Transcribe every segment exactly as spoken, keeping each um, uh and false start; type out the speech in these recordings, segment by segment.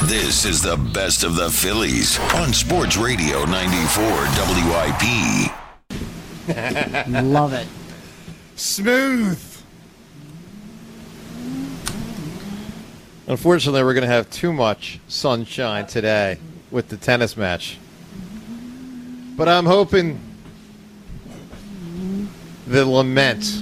This is the best of the Phillies on Sports Radio ninety-four W I P. Love it. Smooth. Unfortunately, we're going to have too much sunshine today with the tennis match. But I'm hoping the lament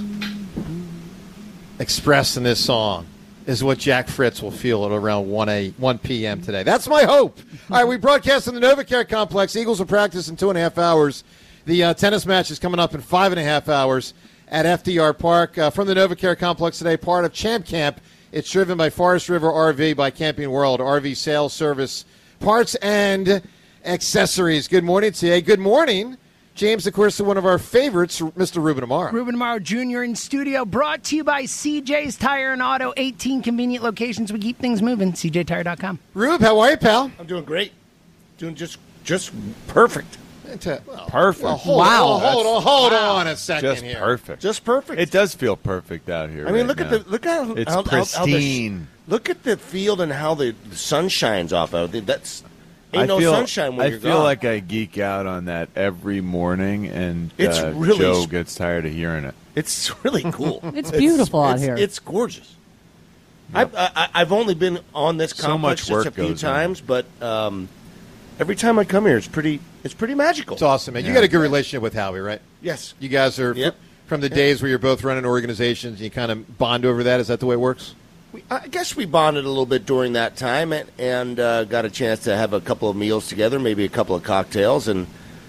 expressed in this song is what Jack Fritz will feel at around one p.m. today. That's my hope. All right, we broadcast in the NovaCare Complex. Eagles will practice in two and a half hours. The uh, tennis match is coming up in five and a half hours at F D R Park. Uh, from the NovaCare Complex today, part of Champ Camp. It's driven by Forest River R V by Camping World, R V sales, service, parts, and accessories. Good morning to you. Good morning. James, of course, one of our favorites, Mister Ruben Amaro. Ruben Amaro Junior in studio, brought to you by C J's Tire and Auto, eighteen convenient locations. We keep things moving, C J tire dot com. Rube, how are you, pal? I'm doing great. Doing just just perfect. Well, perfect. Well, hold wow. on, hold on, hold wow. on a second Just here. perfect. Just perfect. It does feel perfect out here. I mean, right look now. at the look at how It's how, how, how the, pristine. look at the field and how the, the sun shines off of it. That's ain't I no feel, sunshine when I you're feel gone. like I geek out on that every morning, and It's uh, really Joe s- gets tired of hearing it. It's really cool. It's beautiful out it's, here. It's gorgeous. I've, I, I've only been on this So complex much work just a few goes in. times, but um, every time I come here, it's pretty. It's pretty magical. It's awesome, man. You Yeah. got a good relationship with Howie, right? Yes. You guys are Yep. from the days where you're both running organizations. And you kind of bond over that. Is that the way it works? We, I guess we bonded a little bit during that time, and, and uh, got a chance to have a couple of meals together, maybe a couple of cocktails, and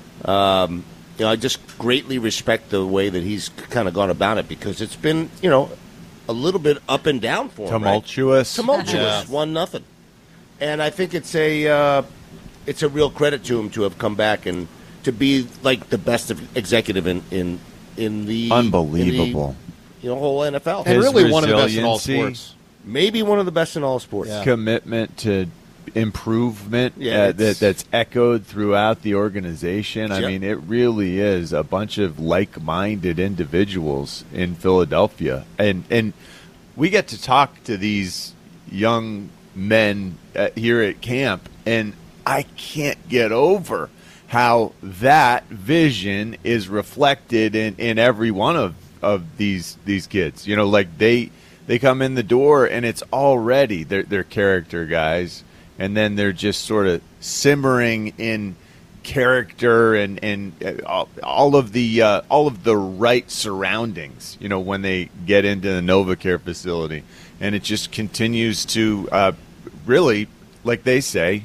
um, you know, I just greatly respect the way that he's kind of gone about it, because it's been, you know, a little bit up and down for him. right? Tumultuous. Tumultuous, Yeah. one nothing, and I think it's a uh, it's a real credit to him to have come back and to be like the best of executive in in in the Unbelievable. in the, you know, whole N F L, And His really one of the best in all resiliency. sports. maybe one of the best in all sports. Yeah. Commitment to improvement Yeah, uh, it's- that, that's echoed throughout the organization. I Yep. mean, it really is a bunch of like-minded individuals in Philadelphia. And and we get to talk to these young men uh, here at camp, and I can't get over how that vision is reflected in, in every one of, of these these kids. You know, like they they come in the door and it's already their their character guys, and then they're just sort of simmering in character and and uh, all, all of the uh, all of the right surroundings. You know, when they get into the NovaCare facility, and it just continues to uh, really, like they say,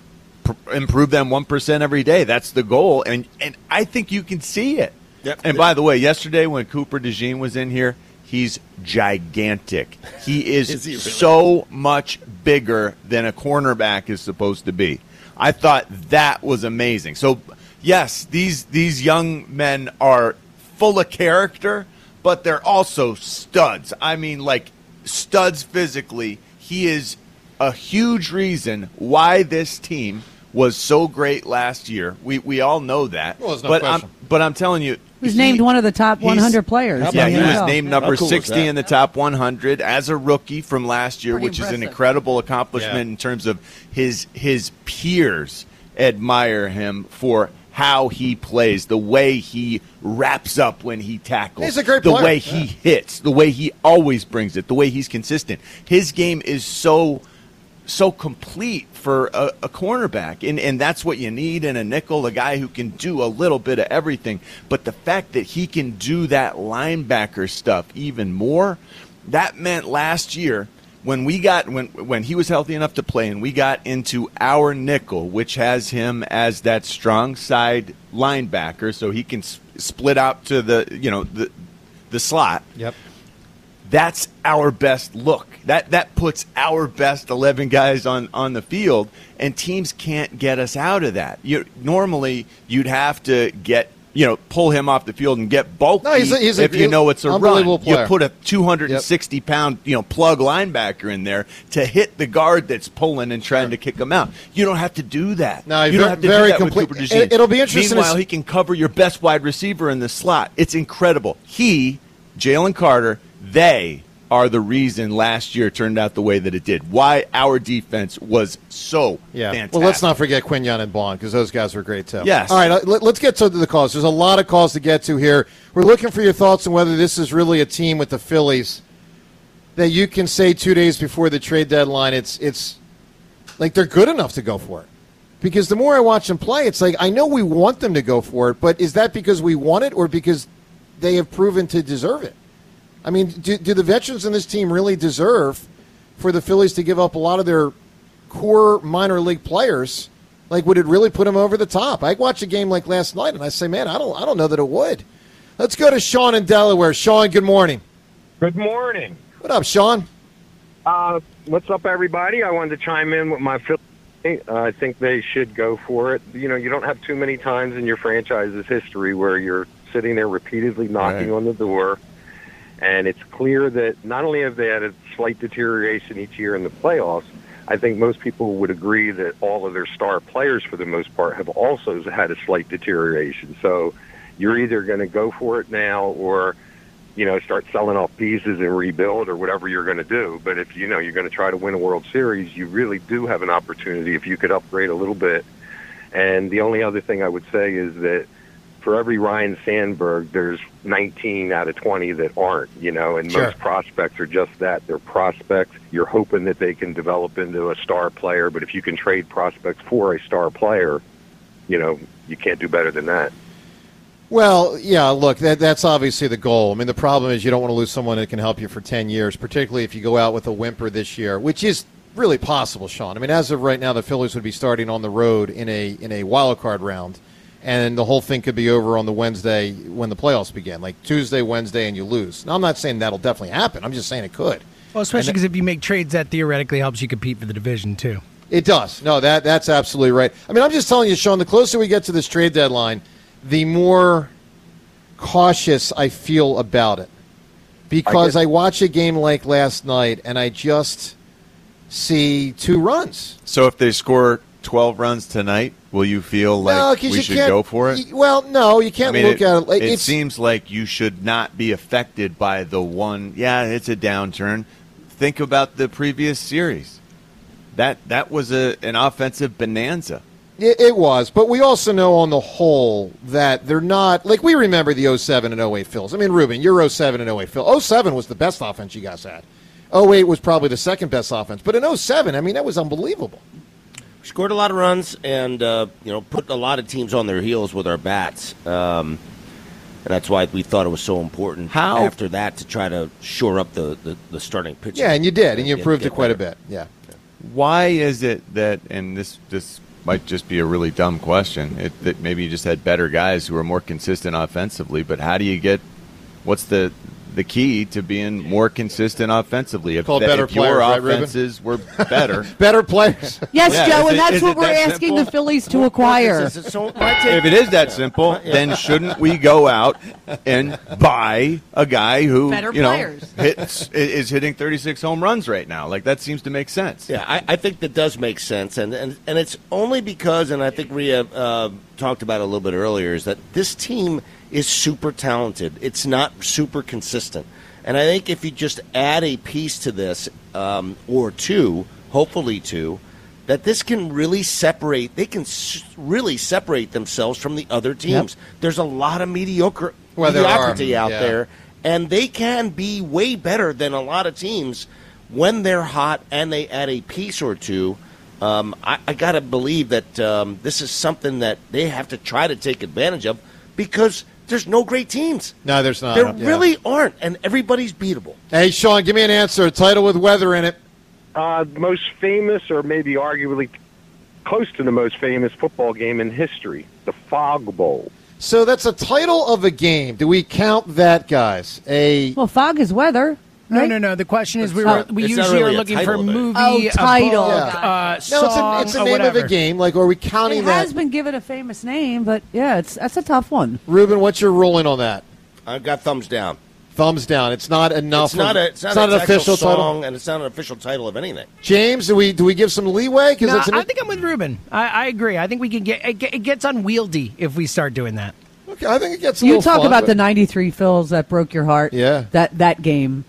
pr- improve them one percent every day. That's the goal, and and I think you can see it. Yep. And by the way, yesterday when Cooper DeJean was in here, he's gigantic. He is, Is he really? so much bigger than a cornerback is supposed to be. I thought that was amazing. So, yes, these these young men are full of character, but they're also studs. I mean, like, studs physically. He is a huge reason why this team was so great last year. We we all know that. Well, there's no but question. I'm but I'm telling you, He was he- named one of the top he's- one hundred players. How Yeah, about he in the was N F L. named number How cool is sixty that? in the top one hundred as a rookie from last year, Pretty which is an impressive. incredible accomplishment Yeah. in terms of his his peers admire him for how he plays, the way he wraps up when he tackles, He's a great the player. way he hits, the way he always brings it, the way he's consistent. His game is so so complete for a, a cornerback, and and that's what you need in a nickel, a guy who can do a little bit of everything. But the fact that he can do that linebacker stuff even more, that meant last year when we got when when he was healthy enough to play, and we got into our nickel, which has him as that strong side linebacker, so he can s- split out to the you know the the slot. Yep. That's our best look. That that puts our best eleven guys on, on the field, and teams can't get us out of that. You normally you'd have to get you know pull him off the field and get bulky No, he's a- he's a if you know it's a run. unbelievable player. You put a two hundred sixty pound you know plug linebacker in there to hit the guard that's pulling and trying to kick him out. You don't have to do that. No, you very- don't have to very do that complete- with Cooper DeJean. it- it'll be interesting to Meanwhile, see- he can cover your best wide receiver in the slot. It's incredible. He, Jalen Carter, they are the reason last year turned out the way that it did. Why our defense was so yeah. fantastic. Well, let's not forget Quinyon and Bond because those guys were great too. Yes. All right, let, let's get to the calls. There's a lot of calls to get to here. We're looking for your thoughts on whether this is really a team with the Phillies that you can say two days before the trade deadline it's it's like they're good enough to go for it. Because the more I watch them play, it's like I know we want them to go for it, but is that because we want it or because they have proven to deserve it? I mean, do, do the veterans in this team really deserve for the Phillies to give up a lot of their core minor league players? Like, would it really put them over the top? I watch a game like last night, and I say, man, I don't, I don't know that it would. Let's go to Sean in Delaware. Sean, good morning. Good morning. What up, Sean? Uh, what's up, everybody? I wanted to chime in with my Phillies. Uh, I think they should go for it. You know, you don't have too many times in your franchise's history where you're sitting there repeatedly knocking right. on the door. And it's clear that not only have they had a slight deterioration each year in the playoffs, I think most people would agree that all of their star players, for the most part, have also had a slight deterioration. So you're either going to go for it now or, you know, start selling off pieces and rebuild or whatever you're going to do. But if, you know, you're going to try to win a World Series, you really do have an opportunity if you could upgrade a little bit. And the only other thing I would say is that for every Ryan Sandberg, there's nineteen out of twenty that aren't, you know, and Sure. most prospects are just that. They're prospects. You're hoping that they can develop into a star player, but if you can trade prospects for a star player, you know, you can't do better than that. Well, yeah, look, that, that's obviously the goal. I mean, the problem is you don't want to lose someone that can help you for ten years, particularly if you go out with a whimper this year, which is really possible, Sean. I mean, as of right now, the Phillies would be starting on the road in a in a wild card round. And the whole thing could be over on the Wednesday when the playoffs begin, like Tuesday, Wednesday, and you lose. Now, I'm not saying that'll definitely happen. I'm just saying it could. Well, especially because if you make trades, that theoretically helps you compete for the division, too. It does. No, that that's absolutely right. I mean, I'm just telling you, Sean, the closer we get to this trade deadline, the more cautious I feel about it. Because I, I watch a game like last night, and I just see two runs. So if they score twelve runs tonight, will you feel like no, we you should can't, go for it? Well, no, you can't I mean, look it, at it. Like, it it's, seems like you should not be affected by the one. Yeah, it's a downturn. Think about the previous series. That that was a an offensive bonanza. It, it was, but we also know on the whole that they're not, like we remember the oh seven and oh eight Phils. I mean, Ruben, your oh seven and oh eight Phil. oh seven was the best offense you guys had. oh eight was probably the second best offense. But in oh seven, I mean, that was unbelievable. Scored a lot of runs and, uh, you know, put a lot of teams on their heels with our bats. Um, and that's why we thought it was so important How? after that to try to shore up the, the, the starting pitching. Yeah, and you did, and you Get- improved get it quite a better. bit. Yeah. Why is it that, and this this might just be a really dumb question, it, that maybe you just had better guys who are more consistent offensively, but how do you get, what's the the key to being more consistent offensively? If, Called that, better if your players, right, Ruben? offenses were better, Better players. Yes, Yeah, Joe, is and it- that's is what it we're that asking simple? the Phillies to acquire. Is it so- might take- if it is that simple, then shouldn't we go out and buy a guy who Better you know players. hits is hitting thirty-six home runs right now? Like that seems to make sense. Yeah, I, I think that does make sense, and, and and it's only because, and I think Rhea uh, talked about it a little bit earlier, is that this team is super talented. It's not super consistent, and I think if you just add a piece to this, um, or two, hopefully two, that this can really separate. They can s- really separate themselves from the other teams. There's a lot of mediocre Well, there are, mediocrity out yeah. there, and they can be way better than a lot of teams when they're hot and they add a piece or two. Um, I, I got to believe that um, this is something that they have to try to take advantage of because there's no great teams. No, there's not. There Yeah. really aren't, and everybody's beatable. Hey, Sean, give me an answer. A title with weather in it. Uh, most famous, or maybe arguably close to the most famous football game in history, the Fog Bowl. So that's a title of a game. Do we count that, guys? A Well, fog is weather. No, right? no, no. The question is, we It's were not- we it's not usually really are a looking for title of it. movie, Oh, a title. book, Yeah. uh, no, song, it's a, it's a or name whatever. of a game. Like, are we counting It that? has been given a famous name, but yeah, it's that's a tough one. Ruben, what's your ruling on that? I've got thumbs down. Thumbs down. It's not enough. It's not, of- a, it's not, it's not an an official song, title. and it's not an official title of anything. James, do we do we give some leeway? Because No, it's an, I think I'm with Ruben. I, I agree. I think we can get it, get it gets unwieldy if we start doing that. okay, I think it gets a You little talk fun, about but- the ninety-three Phils that broke your heart. Yeah. That that game.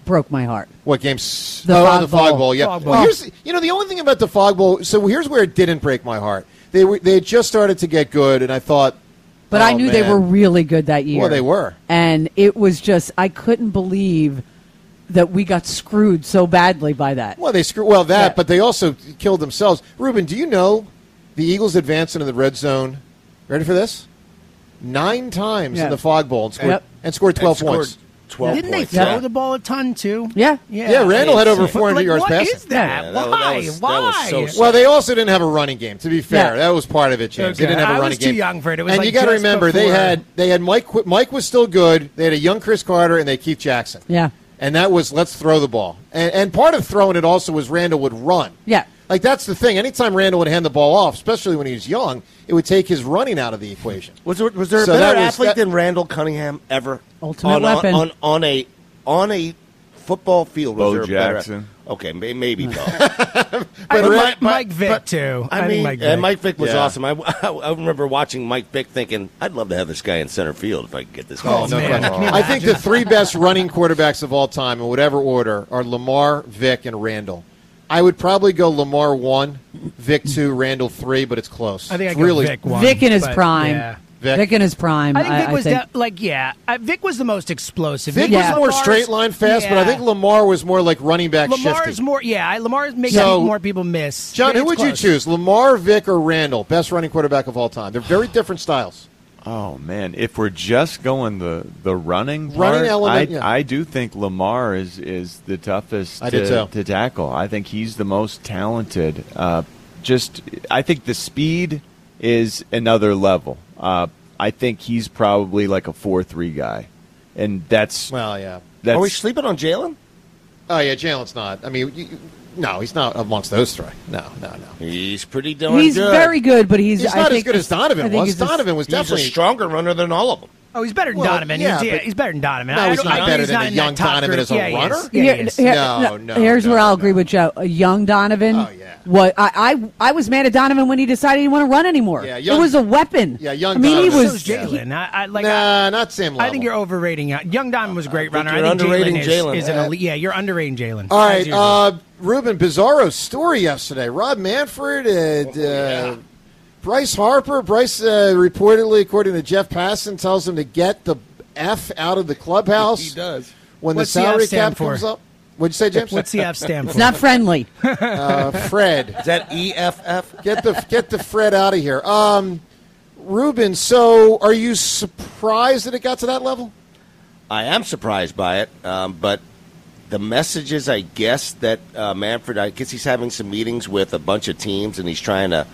broke my heart. What games? The oh, Fog the Fog Bowl. Bowl. Yeah. Fog Bowl. Well, here's you know the only thing about the Fog Bowl. So here's where it didn't break my heart. They were they had just started to get good, and I thought. But oh, I knew man. they were really good that year. Well, they were, and it was just I couldn't believe that we got screwed so badly by that. Well, they screw well that, Yeah. but they also killed themselves. Ruben, do you know the Eagles advanced into the red zone? Ready for this? Nine times Yeah. in the Fog Bowl and scored, Yep. and scored twelve And scored points. twelve Didn't points. they throw yeah. the ball a ton too? Yeah. Yeah, Yeah, Randall had over Like, four hundred yards what passing. is that? Yeah, that was- Why? that was- that was Why? so sad. Well, they also didn't have a running game. To be fair, Yeah. that was part of it, James. They Okay, didn't have a I running was game. too young for it. It was and like you got to just remember, they before- had they had Mike. Qu- Mike was still good. They had a young Chris Carter and they had Keith Jackson. Yeah. And that was let's throw the ball. And, and part of throwing it also was Randall would run. Yeah. Like that's the thing. Anytime Randall would hand the ball off, especially when he was young, it would take his running out of the equation. Was there was there a So better that was- athlete that- than Randall Cunningham ever? Ultimate on, weapon. on, on, on a on a football field. Was Bo there a better- Jackson. Okay, may- maybe Bo. I But think Ra- Mike, but- Mike Vick but- too. I, I, mean, think Mike Vick. and Mike Vick was Yeah. awesome. I, I remember watching Mike Vick thinking, I'd love to have this guy in center field if I could get this guy. Oh, in center man. field." Can you I think the three best running quarterbacks of all time, in whatever order, are Lamar, Vick, and Randall. I would probably go Lamar one, Vick two, Randall three, but it's close. I think I it's go really Vick one. Vic in his but, prime. Yeah. Vic. Vic in his prime. I think Vic I was think. de- like yeah. I, Vic was the most explosive. Vic Maybe was more Lamar's- straight line fast, but I yeah. think Lamar was more like running back Lamar's shifty. more yeah. I- Lamar's making So- more people miss. John, But who it's would you close. choose, Lamar, Vic, or Randall? Best running quarterback of all time. They're very different styles. Oh man, if we're just going the the running part, Running element, I, yeah. I do think Lamar is is the toughest I to, do too. to tackle. I think he's the most talented. Uh, just I think the speed is another level. Uh, I think he's probably like a four three guy, and that's Well, yeah. that's Are we sleeping on Jalen? Oh, yeah, Jalen's not. I mean, you, you- no, he's not amongst those three. No, no, no. He's pretty darn He's good. very good, but he's. He's I not as think good as Donovan I think was. he's just- Donovan was He's a definitely stronger runner than all of them. Oh, he's better than Well, Donovan. yeah, he's, yeah, but- he's better than Donovan. No, I he's don't- not I think better he's than not a in young that top Donovan group. as a Yeah, he runner? is. Yeah, Here- he is. here- No, no, Here's no, where I'll no, agree no. with Joe. A young Donovan. Oh, yeah. What I, I I was mad at Donovan when he decided he didn't want to run anymore. Yeah, young- it was a weapon. Yeah, young I mean, he Donovan. was. So is Jalen. I, I like. Nah, not same level. I think you're overrating young, young Donovan was a great runner. you're I think underrating Jalen is, Jalen. is an elite. Yeah, you're underrating Jalen. All right, As usual. uh, Ruben, bizarro story yesterday. Rob Manfred and uh, Bryce Harper. Bryce uh, reportedly, according to Jeff Passan, tells him to get the F out of the clubhouse. He does. When What's the the F salary stand cap for? comes up. What'd you say, James? What's the F stand for? It's not friendly. uh, Fred. Is that E F F? Get the get the Fred out of here. Um, Ruben, so are you surprised that it got to that level? I am surprised by it, um, but the messages, I guess, that uh, Manfred, I guess he's having some meetings with a bunch of teams, and he's trying to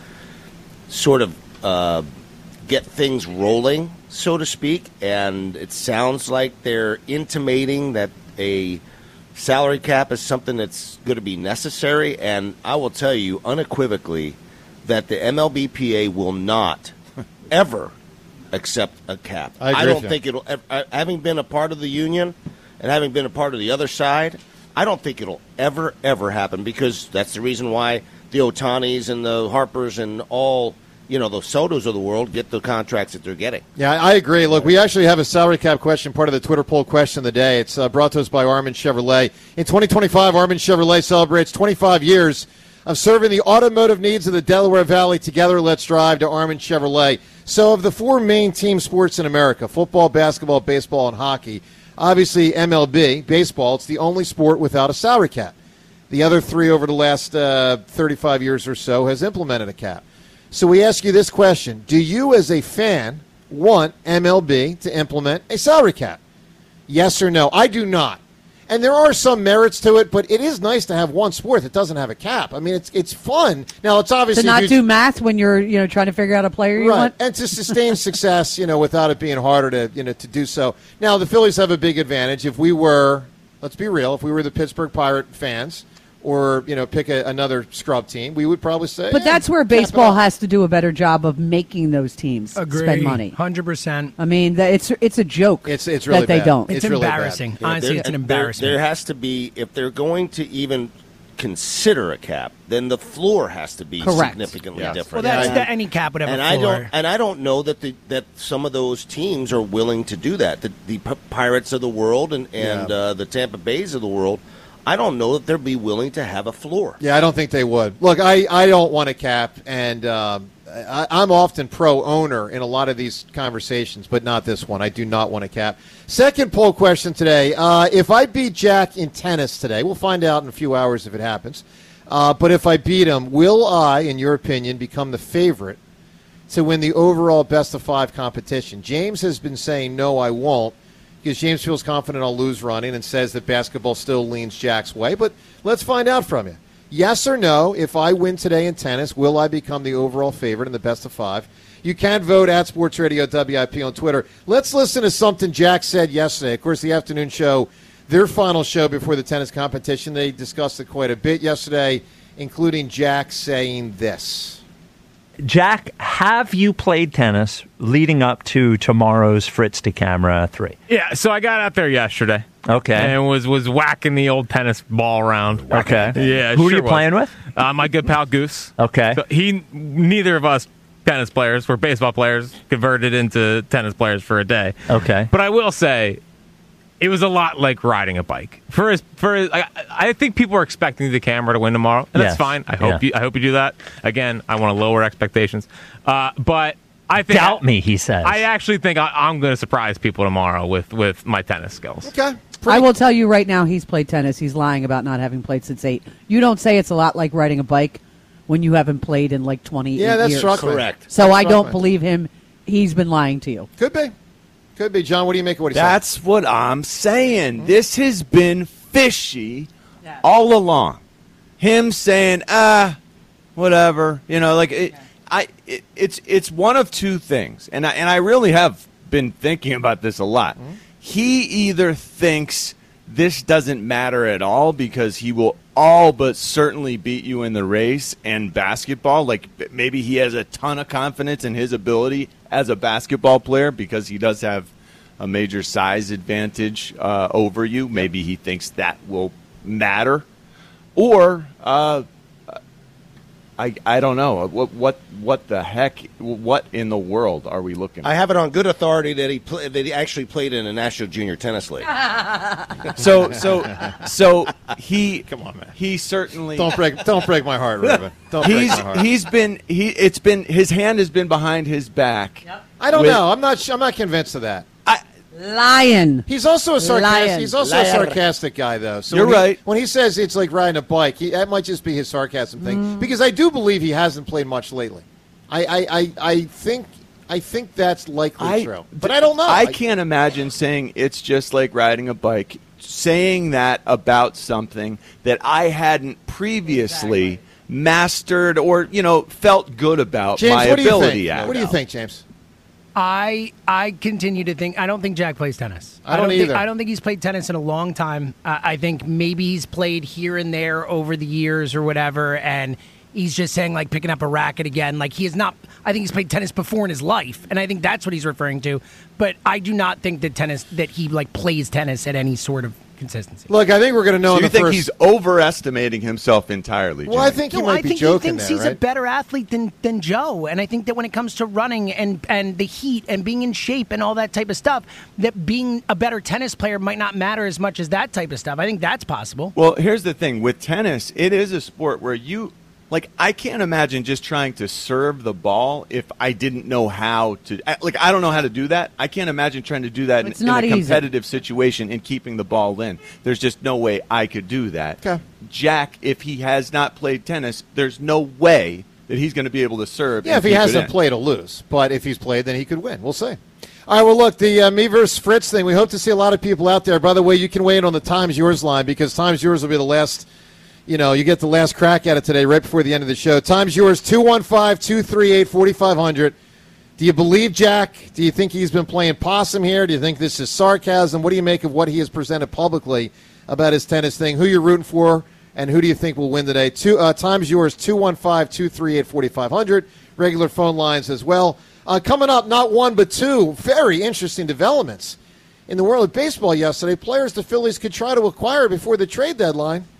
sort of uh, get things rolling, so to speak. And it sounds like they're intimating that a salary cap is something that's going to be necessary. And I will tell you unequivocally that the M L B P A will not ever accept a cap. I agree I don't with you. think it'll. ev- Having been a part of the union and having been a part of the other side, I don't think it'll ever, ever happen, because that's the reason why the Otanis and the Harpers and all, you know, the Sotos of the world get the contracts that they're getting. Yeah, I agree. Look, we actually have a salary cap question, part of the Twitter poll question of the day. It's uh, brought to us by Armin Chevrolet. In twenty twenty-five, Armin Chevrolet celebrates twenty-five years of serving the automotive needs of the Delaware Valley. Together, let's drive to Armin Chevrolet. So of the four main team sports in America, football, basketball, baseball, and hockey, obviously M L B, baseball, it's the only sport without a salary cap. The other three over the last uh, thirty-five years or so has implemented a cap. So we ask you this question. Do you as a fan want M L B to implement a salary cap? Yes or no? I do not. And there are some merits to it, but it is nice to have one sport that doesn't have a cap. I mean, it's it's fun. Now, it's obviously to not huge- do math when you're you know trying to figure out a player you right, want. and to sustain success, you know, without it being harder to you know to do so. Now, the Phillies have a big advantage. If we were, let's be real, if we were the Pittsburgh Pirate fans, or you know, pick a, another scrub team, we would probably say. But yeah, that's where cap it baseball out. has to do a better job of making those teams Agree. spend money. Hundred percent. I mean, that- it's it's a joke. It's it's really that they bad. don't. It's, really bad. embarrassing. Yeah, Honestly, there- it's an there- embarrassment. There has to be, if they're going to even consider a cap, then the floor has to be Correct. significantly Yes. different. Well, that's and, the, any cap would have and a I floor. don't and I don't know that the, that some of those teams are willing to do that. The, the P- Pirates of the world and and Yeah. uh, the Tampa Bays of the world, I don't know that they'll be willing to have a floor. Yeah, I don't think they would. Look, I, I don't want a cap, and um, I, I'm often pro-owner in a lot of these conversations, but not this one. I do not want a cap. Second poll question today. Uh, if I beat Jack in tennis today, we'll find out in a few hours if it happens, uh, but if I beat him, will I, in your opinion, become the favorite to win the overall best-of-five competition? James has been saying, no, I won't, because James feels confident I'll lose running and says that basketball still leans Jack's way. But let's find out from you. Yes or no, if I win today in tennis, will I become the overall favorite in the best of five? You can vote at Sports Radio W I P on Twitter. Let's listen to something Jack said yesterday. Of course, the afternoon show, their final show before the tennis competition, they discussed it quite a bit yesterday, including Jack saying this. Jack, have you played tennis leading up to tomorrow's Fritz to Camera three? Yeah, so I got out there yesterday. Okay. And was was whacking the old tennis ball around. Okay. Yeah. Who sure are you was. playing with? Uh, my good pal Goose. Okay. So he, neither of us tennis players, we're baseball players, converted into tennis players for a day. Okay. But I will say, it was a lot like riding a bike. For his, for his, I, I think people are expecting the camera to win tomorrow, and that's Yes. fine. I hope Yeah. you I hope you do that. Again, I want to lower expectations, uh, but I think Doubt me, he says. I actually think I, I'm going to surprise people tomorrow with with my tennis skills. Okay. I will tell you right now, he's played tennis. He's lying about not having played since eight. You don't say it's a lot like riding a bike when you haven't played in like twenty Yeah, that's years. struck me. Correct. So That's I struck don't me. believe him. He's been lying to you. Could be. Could be. John, what do you make of what he said? That's what I'm saying. This has been fishy all along. Him saying, ah, whatever. You know, like it, I. It, it's it's one of two things, and I and I really have been thinking about this a lot. He either thinks this doesn't matter at all because he will all but certainly beat you in the race and basketball. Like maybe he has a ton of confidence in his ability as a basketball player because he does have a major size advantage uh, over you. Maybe he thinks that will matter. Or uh, I I don't know. What what what the heck? What in the world are we looking I at? have it on good authority that he play, that he actually played in a National Junior Tennis League. So so so he Come on, man. he certainly Don't break don't break my heart, Ruben. Don't break he's my heart. he's been he it's been his hand has been behind his back. I don't with- know. I'm not. I'm not convinced of that. Lion. He's also a sarcastic. Lion. He's also Liar. a sarcastic guy, though. So You're when he- right. when he says it's like riding a bike, he, that might just be his sarcasm thing. Mm. Because I do believe he hasn't played much lately. I I, I, I think I think that's likely I- true, but I don't know. I can't imagine saying it's just like riding a bike, saying that about something that I hadn't previously mastered or, you know, felt good about James, my what do you ability think? at. What do you think, James? I I continue to think I don't think Jack plays tennis. I don't think, either. I don't think he's played tennis in a long time. Uh, I think maybe he's played here and there over the years or whatever, and he's just saying like picking up a racket again. Like he is not. I think he's played tennis before in his life, and I think that's what he's referring to. But I do not think that tennis that he like plays tennis at any sort of consistency. Look, I think we're going to know So in you the think first. he's overestimating himself entirely? well, I Jimmy? think he No, might I be think joking he thinks there, he's right? a better athlete than, than Joe. And I think that when it comes to running and, and the heat and being in shape and all that type of stuff, that being a better tennis player might not matter as much as that type of stuff. I think that's possible. Well, here's the thing. With tennis, it is a sport where you, like, I can't imagine just trying to serve the ball if I didn't know how to. Like, I don't know how to do that. I can't imagine trying to do that in, It's in not a easy. competitive situation and keeping the ball in. There's just no way I could do that. Okay. Jack, if he has not played tennis, there's no way that he's going to be able to serve. Yeah, and if he keep it hasn't in. played, he'll lose. But if he's played, then he could win. We'll see. All right, well, look, the uh, me versus Fritz thing, we hope to see a lot of people out there. By the way, you can weigh in on the Times Yours line because Times Yours will be the last, you know, you get the last crack at it today right before the end of the show. Times Yours, two one five, two three eight, four five zero zero. Do you believe Jack? Do you think he's been playing possum here? Do you think this is sarcasm? What do you make of what he has presented publicly about his tennis thing? Who you're rooting for? And who do you think will win today? Two, uh, Times Yours, two one five, two three eight, four five zero zero. Regular phone lines as well. Uh, coming up, not one but two very interesting developments in the world of baseball yesterday. Players the Phillies could try to acquire before the trade deadline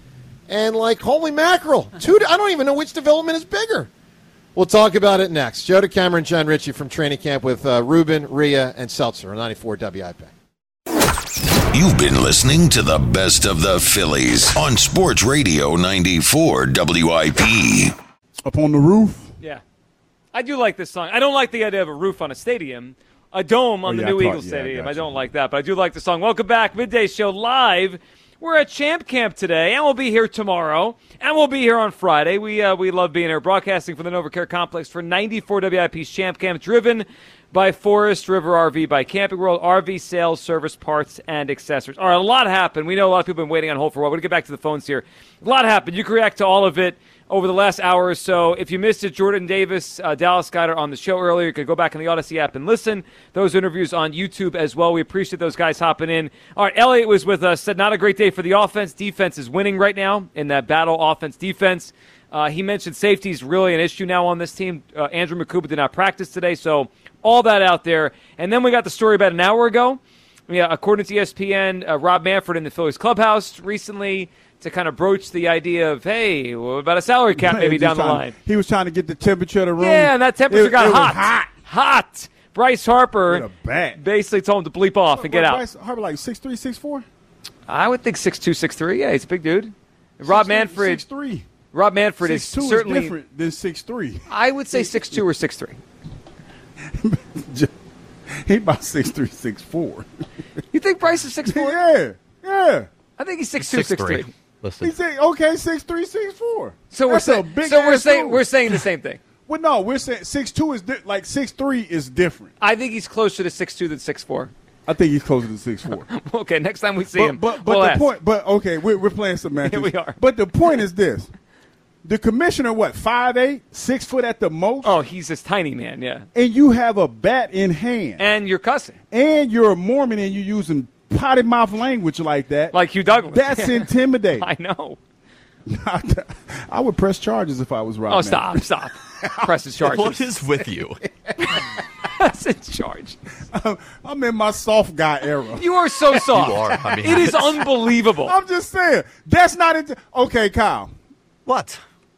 And, like, holy mackerel. Two, I don't even know which development is bigger. We'll talk about it next. Joe DeCamera, John Ritchie from training camp with uh, Ruben, Rhea, and Seltzer on ninety-four W I P. You've been listening to the best of the Phillies on Sports Radio ninety-four W I P. Up on the roof? Yeah. I do like this song. I don't like the idea of a roof on a stadium. A dome on oh, the yeah, new I Eagles yeah, Stadium. I, I don't like that, but I do like the song. Welcome back. Midday Show live. We're at Champ Camp today, and we'll be here tomorrow, and we'll be here on Friday. We uh, we love being here, broadcasting from the NovaCare Complex for ninety-four W I P's Champ Camp, driven by Forest River R V, by Camping World, R V sales, service, parts, and accessories. All right, a lot happened. We know a lot of people have been waiting on hold for a while. We're going to get back to the phones here. A lot happened. You can react to all of it over the last hour or so. If you missed it, Jordan Davis, uh, Dallas Goedert on the show earlier. You could go back in the Odyssey app and listen. Those interviews on YouTube as well. We appreciate those guys hopping in. All right, Elliot was with us. Said not a great day for the offense. Defense is winning right now in that battle offense-defense. Uh, he mentioned safety is really an issue now on this team. Uh, Andrew McCuba did not practice today, so all that out there. And then we got the story about an hour ago. Yeah, according to E S P N, uh, Rob Manfred in the Phillies clubhouse recently to kind of broach the idea of, hey, what about a salary cap maybe down the line? To, he was trying to get the temperature of the room. Yeah, and that temperature it, got it hot. hot. Hot. Bryce Harper With a bat. basically told him to bleep off what, and get what, out. Bryce Harper like six three, six four? I would think six two, six three. Yeah, he's a big dude. Rob Manfred. six three. Rob Manfred six is two certainly is different than six three. I would say six two or six three. He about six three, six four. You think Bryce is six four? Yeah, yeah. I think he's six two, six three. Listen. He said, okay, six three, six four. So we're That's a saying big so we're ass saying dude. we're saying the same thing. Well, no, we're saying six two is di- like six three is different. I think he's closer to six two than six four. I think he's closer to six four. Okay, next time we see but, him, but but we'll the ask. point, but okay, we're, we're playing semantics. Here we are. But the point is this: the commissioner, what, five eight, six foot at the most? Oh, he's this tiny man, yeah. And you have a bat in hand, And you're cussing and you're a Mormon, and you're using potty mouth language like that, like Hugh Douglas. That's intimidating. I know. I would press charges if I was Rob. Oh, stop, stop. Press his charges. What is with you? Press his charge. I'm in my soft guy era. You are so soft. You are. I mean, it is unbelievable. I'm just saying. That's not it. Okay, Kyle. What?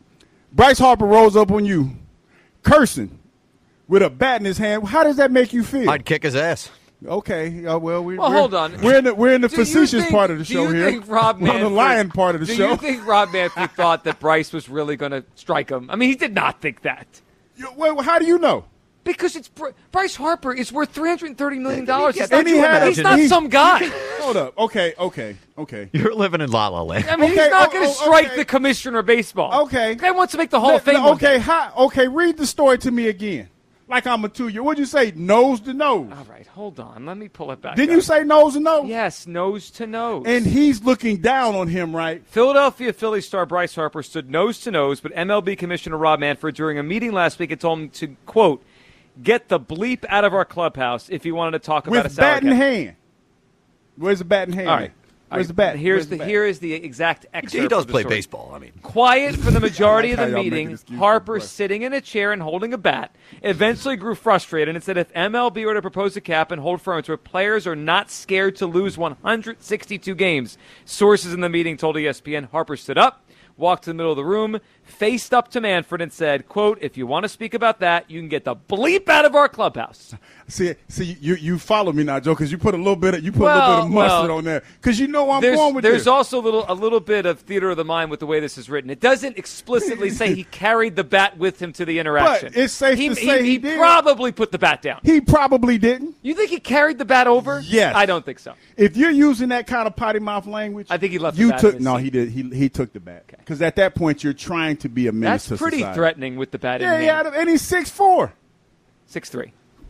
Bryce Harper rolls up on you, cursing, with a bat in his hand. How does that make you feel? I'd kick his ass. Okay. Uh, well, we, Well, we're, hold on. We're in the, we're in the Do you facetious think- part of the do show you here. think Rob We're on the Manfred- lion part of the Do show. you think Rob Manfred thought that Bryce was really going to strike him? I mean, he did not think that. You- wait, how do you know? Because it's Br- Bryce Harper is worth three hundred thirty million dollars. He's, And not, he had- he's not he- some guy. Hold up. Okay, okay, okay. You're living in La La Land. I mean, Okay, he's not oh, going to oh, strike okay. the commissioner of baseball. Okay. The guy wants to make the Hall Let- of Fame. let- one okay, day. how, okay, read the story to me again. Like I'm a two-year. What'd you say? Nose to nose. All right, hold on. Let me pull it back Didn't up. you say nose to nose? Yes, nose to nose. And he's looking down on him, right? Philadelphia Phillies star Bryce Harper stood nose to nose with M L B Commissioner Rob Manfred during a meeting last week and told him to, quote, get the bleep out of our clubhouse if he wanted to talk about a With salary bat in cap. hand. Where's the bat in hand? All right. Where's All the right. bat? Here's Where's the, bat? here is the exact excerpt. He does of the play story. baseball. I mean, Quiet for the majority of I the like how y'all meeting, making excuses Harper for Bryce. sitting in a chair and holding a bat, eventually grew frustrated and said if M L B were to propose a cap and hold firm to it, players are not scared to lose one hundred sixty-two games. Sources in the meeting told E S P N Harper stood up, walked to the middle of the room, faced up to Manfred and said, quote, if you want to speak about that, you can get the bleep out of our clubhouse. See, see, you you follow me now, Joe, because you put a little bit of you put a Well, little bit of mustard well, on there, because you know I'm There's, going with there's this. also a little, a little bit of theater of the mind with the way this is written. It doesn't explicitly say he carried the bat with him to the interaction. But it's safe he, to say he did. probably put the bat down. He probably didn't. You think he carried the bat over? Yes. I don't think so. If you're using that kind of potty mouth language, I think he left the You bat in took his no, seat. he did. He he took the bat because at that point you're trying to be a menace That's to pretty society. threatening with the bat Yeah, in yeah, hand. and he's six four, Six three.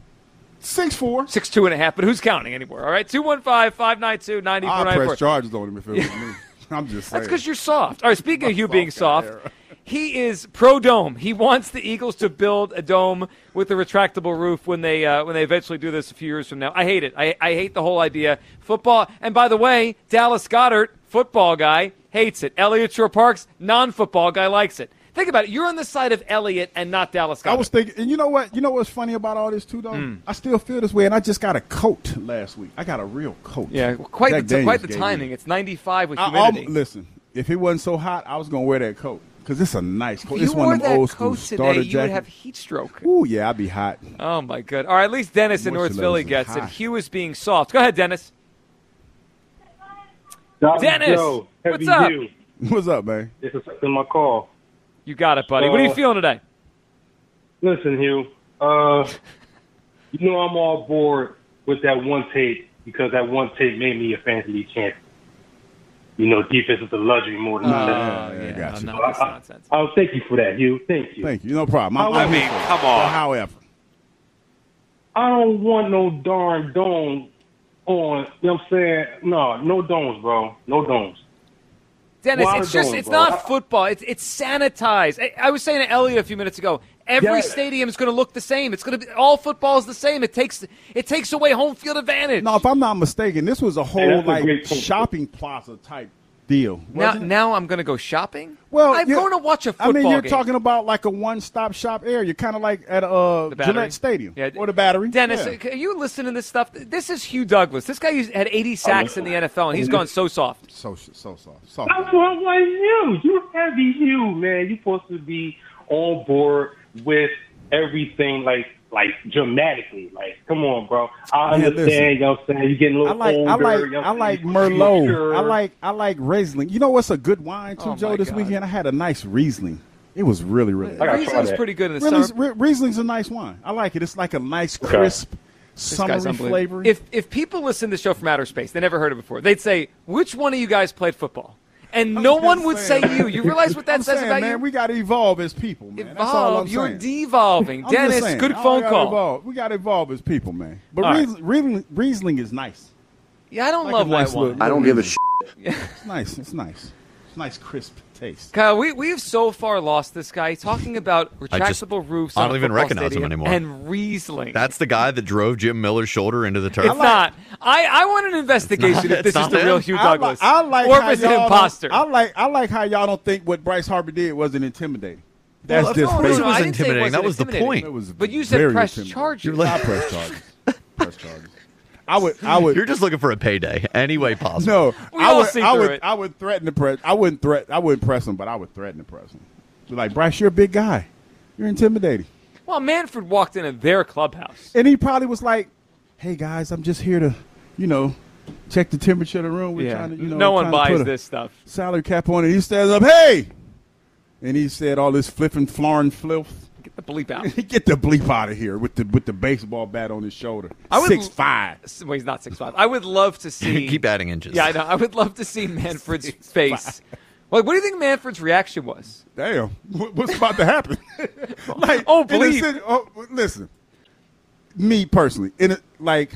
six four. Six two and a half, but who's counting anymore? All right, two one five, five nine two, ninety four I'll ninety press four. charges on him if it was me. I'm just saying. That's because you're soft. All right, speaking of you soft being guy soft, era. he is pro-dome. He wants the Eagles to build a dome with a retractable roof when they uh, when they eventually do this a few years from now. I hate it. I, I hate the whole idea. Football, and by the way, Dallas Goedert, football guy, hates it. Elliott Shore-Parks, non-football guy, likes it. Think about it. You're on the side of Elliott and not Dallas Goedert. I was thinking, and you know what? You know what's funny about all this too, though? Hmm. I still feel this way, and I just got a coat last week. I got a real coat. Yeah, quite Jack the, quite Daniels the gave timing. me. It's ninety-five with I, humidity. um, listen, if it wasn't so hot, I was gonna wear that coat because it's a nice coat. If It's you one wore of them that old school coat today, starter you would jacket. have heat stroke. Ooh, yeah, I'd be hot. Oh, my God. All right, at least Dennis in Moisture North levels Philly is gets it. high. Hugh is being soft. Go ahead, Dennis. Doctor Dennis, Joe, what's heavy up? you. What's up, man? This is in my call. You got it, buddy. What are you Uh, feeling today? Listen, Hugh. Uh, you know I'm all board with that one tape because that one tape made me a fantasy league champion. You know, defense is a luxury more than Oh, necessity. yeah, I got you. no, So that's I, nonsense. I, I'll thank you for that, Hugh. Thank you. Thank you. No problem. I'm, I I'm mean, here for it. come But on. however, I don't want no darn dome on. You know what I'm saying? No, no domes, bro. No domes. Dennis, Why it's just, don't, it's bro? not football. It's, it's sanitized. I, I was saying to Elliot a few minutes ago, every Yeah. stadium is going to look the same. It's going to be, all football is the same. It takes, it takes away home field advantage. no, if I'm not mistaken, this was a whole that's a like great point. shopping plaza type deal. Now, wasn't it? now I'm going to go shopping? Well, I'm you- going to watch a I football mean, you're game. talking about like a one-stop shop area. Kind of like at uh, The Battery? Gillette Stadium Yeah. or the Battery. Dennis, Yeah. are you listening to this stuff? This is Hugh Douglas. This guy used- had eighty sacks in the N F L, and he's gone so soft. So so soft. soft. That's what was you. You heavy you, man. You supposed to be on board with everything, like, like dramatically. Like, come on, bro. I Yeah, understand. listen. You know what I'm saying? You getting a I little like older. I like you know what I I'm like saying? Merlot. Sure. I like I like Riesling. You know what's a good wine too, Oh, Joe? my This God. weekend I had a nice Riesling. It was really really. I gotta nice. try Riesling's that. pretty good in the Really, summer. Ri- Riesling's a nice wine. I like it. It's like a nice Okay. crisp, This guy's summery unbelievable. flavor. If if people listen to the show from outer space, they never heard it before. They'd say, "Which one of you guys played football?" And no just one would saying. say you. You realize what that I'm says saying, about man, you? we got to evolve as people, man. That's all Evolve. I'm You're saying. devolving. I'm just Dennis, saying. good I phone gotta call. evolve. We got to evolve as people, man. But All right. Riesling, Riesling, Riesling is nice. Yeah, I don't Like love a nice white wine. little- I don't give a shit. It's nice. It's nice. It's nice, crisp taste. Kyle, we we've so far lost this guy talking about I just- retractable roofs. I on don't a even football recognize him stadium anymore. And Riesling. That's the guy that drove Jim Miller's shoulder into the turf. it's not. I, I want an investigation It's not- if this it's is not the him. real Hugh I Douglas, like, I like or how if it's an y'all don't- imposter. I like I like how y'all don't think what Bryce Harper did wasn't intimidating. That's Well, just no, no, basic. no, I didn't say it intimidating. wasn't That was the intimidating. point. It was But you said very press intimidating. charges. Not press charges. Press charges. I would. I would. You're just looking for a payday any way possible. No, We I all would. see I through would. it. I would threaten to press. I wouldn't threat. I wouldn't press him, but I would threaten to press him. Be like, Bryce, you're a big guy. You're intimidating. Well, Manfred walked into their clubhouse. And he probably was like, "Hey guys, I'm just here to, you know, check the temperature of the room. We're Yeah. trying to, you know, No one trying to buys put a this stuff. salary cap on it." He stands up, "Hey," and he said all this flipping, florin' filth. Get the bleep out. Get the bleep out of here with the with the baseball bat on his shoulder. I would- Six five. Well, he's not six five. I would love to see. Keep adding inches. Yeah, I know. I would love to see Manfred's face. Like, what do you think Manfred's reaction was? Damn, what- what's about to happen? like, Oh, in a bleep. sen- oh, listen, me personally, in a, like,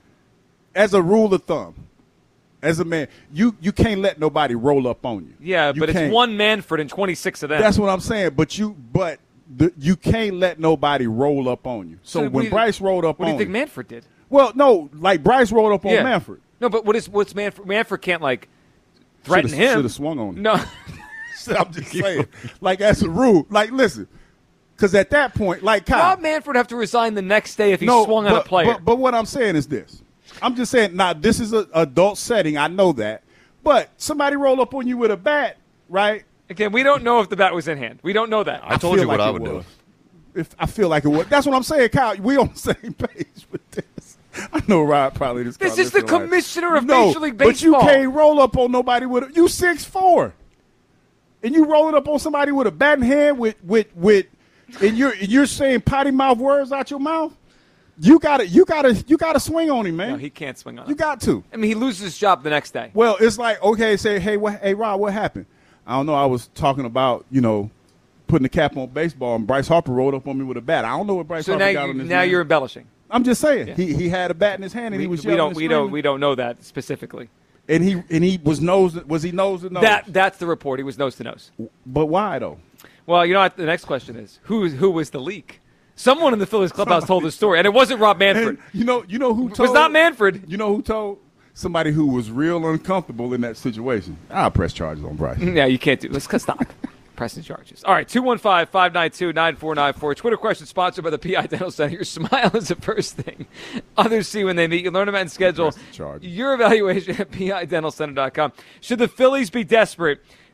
as a rule of thumb, as a man, you you can't let nobody roll up on you. Yeah, You but it's can't. one Manfred and twenty-six of them. That's what I'm saying. But you, but the, you can't let nobody roll up on you. So, what when do you- Bryce rolled up What on do you think you, Manfred did? well, no, like Bryce rolled up on Yeah. Manfred. No, but what is what's Manfred? Manfred can't like threaten Shoulda- him. shoulda swung on him. No, I'm just saying, like as a rule, like listen, because at that point, like Kyle, Rob Manfred would have to resign the next day if he no, swung but, on a player. But, but what I'm saying is this: I'm just saying, now this is an adult setting. I know that, but somebody roll up on you with a bat, right? Again, we don't know if the bat was in hand. We don't know that. I told feel you what like I it would do. was. If I feel like it was, that's what I'm saying, Kyle. We on the same page with this. I know Rob probably just This called is the this like- commissioner of no, Major League but you Baseball. can't roll up on nobody with a, you six four, and you rolling up on somebody with a bat in hand with with with, and you're and you're saying potty mouth words out your mouth. You gotta you gotta you gotta swing on him, man. No, he can't swing on you him. got to. I mean, he loses his job the next day. Well, it's like, okay, say, hey, what, hey, Rob, what happened? I don't know. I was talking about, you know, putting the cap on baseball, and Bryce Harper rolled up on me with a bat. I don't know what Bryce So Harper now, got you, on his now hand. you're embellishing. I'm just saying. Yeah. He he had a bat in his hand, and We, he was we yelling don't and we don't screaming. we don't know that specifically. And he and he was nose was he nose to nose? That that's the report. He was nose to nose. But why though? Well, you know what? The next question is who who was the leak? Someone in the Phillies clubhouse told the story, and it wasn't Rob Manfred. And you know you know who It told was not Manfred. You know who told? Somebody who was real uncomfortable in that situation. I'll press charges on Bryce. Yeah, you can't do. Let's stop pressing charges. All right, two one five, five nine two, nine four nine four. Twitter question sponsored by the P I Dental Center. Your smile is the first thing others see when they meet you. Learn about and schedule Press the charges. your evaluation at P I dental center dot com. Should the Phillies be desperate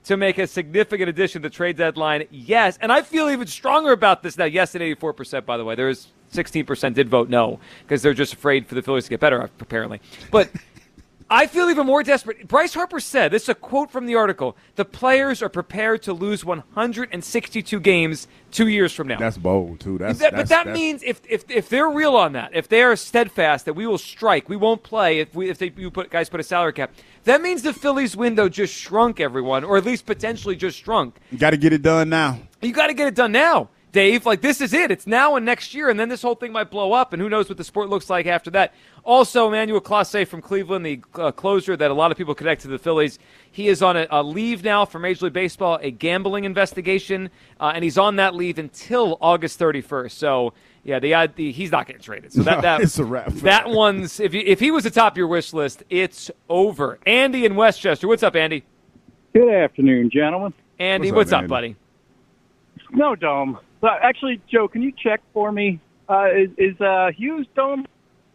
to make a significant addition to the trade deadline? Yes. And I feel even stronger about this now. Yes, at eighty-four percent, by the way. There is sixteen percent did vote no because they're just afraid for the Phillies to get better, apparently. But I feel even more desperate. Bryce Harper said, this is a quote from the article, the players are prepared to lose one hundred sixty-two games two years from now. That's bold, too. That's, that, that's, but that that's, means if, if if they're real on that, if they are steadfast that we will strike, we won't play if we if they you put guys put a salary cap, that means the Phillies window just shrunk, everyone, or at least potentially just shrunk. You got to get it done now. You got to get it done now, Dave. Like, this is it. It's now and next year, and then this whole thing might blow up, and who knows what the sport looks like after that. Also, Emmanuel Clase from Cleveland, the uh, closer that a lot of people connect to the Phillies, he is on a, a leave now from Major League Baseball, a gambling investigation, uh, and he's on that leave until August thirty-first. So, yeah, the, uh, the he's not getting traded. So that, No, that it's a wrap. That one's if you, if he was atop your wish list, it's over. Andy in Westchester, what's up, Andy? Good afternoon, gentlemen. Andy, What's what's up, up, Andy? buddy? No dome. Uh, actually, Joe, can you check for me? Uh, is is uh, Hughes dome?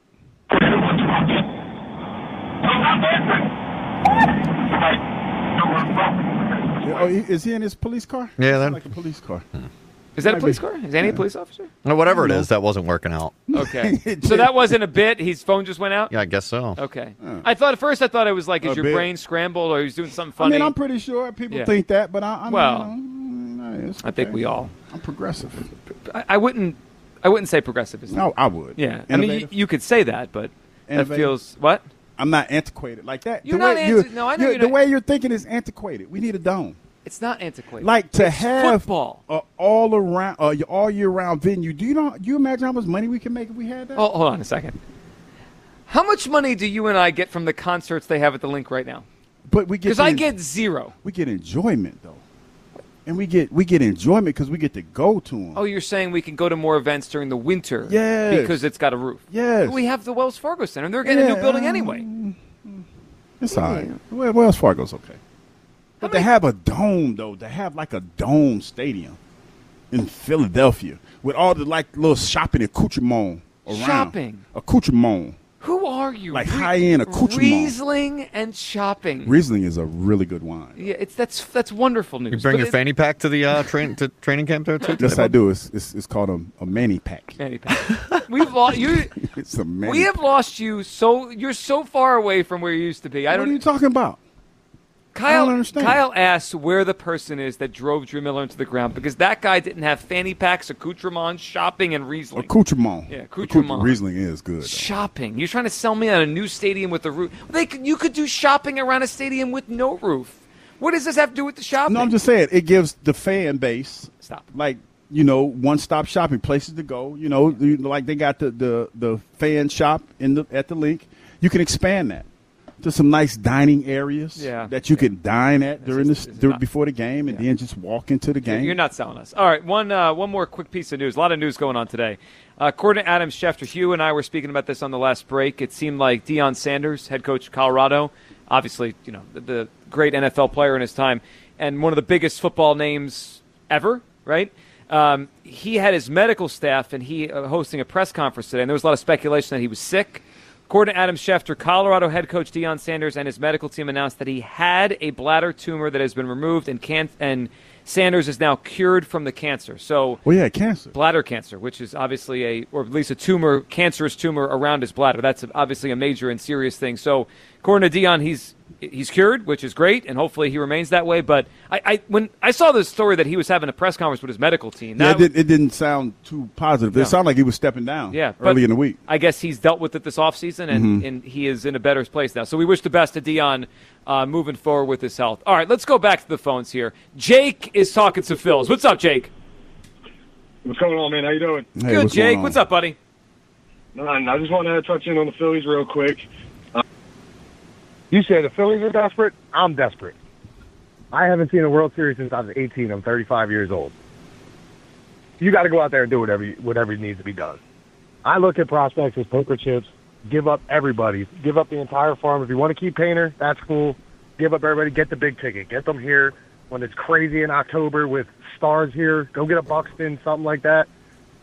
Oh, he- is he in his police car? Yeah, then. Like a police car. Is that a Might police be. car? Is Andy a police officer? Or whatever it is, that wasn't working out. Okay. So that wasn't a bit? His phone just went out? Yeah, I guess so. Okay. I thought at first I thought it was like, is A your bit. brain scrambled or he was doing something I funny? mean, I'm pretty sure people Yeah. think that, but I, I mean, Well, you know, it's I think okay. we all. I'm progressive. I, I wouldn't. I wouldn't say progressive is. No, I would. Yeah. I mean, you, Innovative. you could say that, but that Innovative. feels what? I'm not antiquated like that. You're the not way anti- no, I know you're- you're the not- way you're thinking is antiquated. We need a dome. It's not antiquated. Like to It's have football. a all around, uh, all year round venue. Do you know? Do you imagine how much money we can make if we had that? Oh, hold on a second. How much money do you and I get from the concerts they have at the Link right now? But we get Because the I en- get zero. we get enjoyment though, and we get we get enjoyment because we get to go to them. Oh, you're saying we can go to more events during the winter? Yes. Because it's got a roof. Yes. But we have the Wells Fargo Center, and they're getting a Yeah, new building anyway. It's all right. Well, Wells Fargo's okay. But to have a dome, though, to have like a dome stadium in Philadelphia with all the like little shopping accoutrement around. Shopping? Accoutrement. Who are you? Like Ri- high-end accoutrement. Riesling and shopping. Riesling is a really good wine. Yeah, it's that's that's wonderful news. You bring But your it- fanny pack to the uh, train to training camp there too? Yes, today, I bud? do. It's it's, it's called a, a Manny pack. Manny pack. We've lost you. It's a Manny We have lost you. So you're so far away from where you used to be. I What don't. are you talking about? Kyle, don't understand. Kyle asks where the person is that drove Drew Miller into the ground because that guy didn't have fanny packs, accoutrements, shopping, and Riesling. Accoutrement. Yeah, accoutrement. Riesling is good. though. Shopping. You're trying to sell me on a new stadium with a roof. They could, you could do shopping around a stadium with no roof. What does this have to do with the shopping? No, I'm just saying it gives the fan base Stop. like you know one stop shopping places to go. You know, you- like they got the, the, the fan shop in the at the link. You can expand that to some nice dining areas Yeah. that you can dine at during is- this this is dur- not- before the game, and then just walk into the game. You're not selling us. All right, one uh, one more quick piece of news. A lot of news going on today. Uh, according to Adam Schefter, Hugh and I were speaking about this on the last break. It seemed like Deion Sanders, head coach of Colorado, obviously, you know, the, the great N F L player in his time, and one of the biggest football names ever, right? Um, he had his medical staff, and he uh, hosting a press conference today, and there was a lot of speculation that he was sick. According to Adam Schefter, Colorado head coach Deion Sanders and his medical team announced that he had a bladder tumor that has been removed, and can- and Sanders is now cured from the cancer. So, well, yeah, cancer, bladder cancer, which is obviously a, or at least a tumor, cancerous tumor around his bladder. That's obviously a major and serious thing. So, according to Deion, he's he's cured, which is great, and hopefully he remains that way. But I, I when I saw the story that he was having a press conference with his medical team, yeah, that it, did, it didn't sound too positive. No. It sounded like he was stepping down. Yeah, but early in the week. I guess he's dealt with it this offseason, and, Mhm. and he is in a better place now. So we wish the best to Deion uh, moving forward with his health. All right, let's go back to the phones here. Jake is talking to Phils. What's up, Jake? What's going on, man? How you doing? Hey, Good, what's Jake. going on? What's up, buddy? None. I just want to touch in on the Phillies real quick. Uh, you say the Phillies are desperate? I'm desperate. I haven't seen a World Series since I was eighteen. I'm thirty-five years old. You got to go out there and do whatever you, whatever needs to be done. I look at prospects as poker chips. Give up everybody. Give up the entire farm. If you want to keep Painter, that's cool. Give up everybody. Get the big ticket. Get them here when it's crazy in October with stars here. Go get a Buxton, something like that.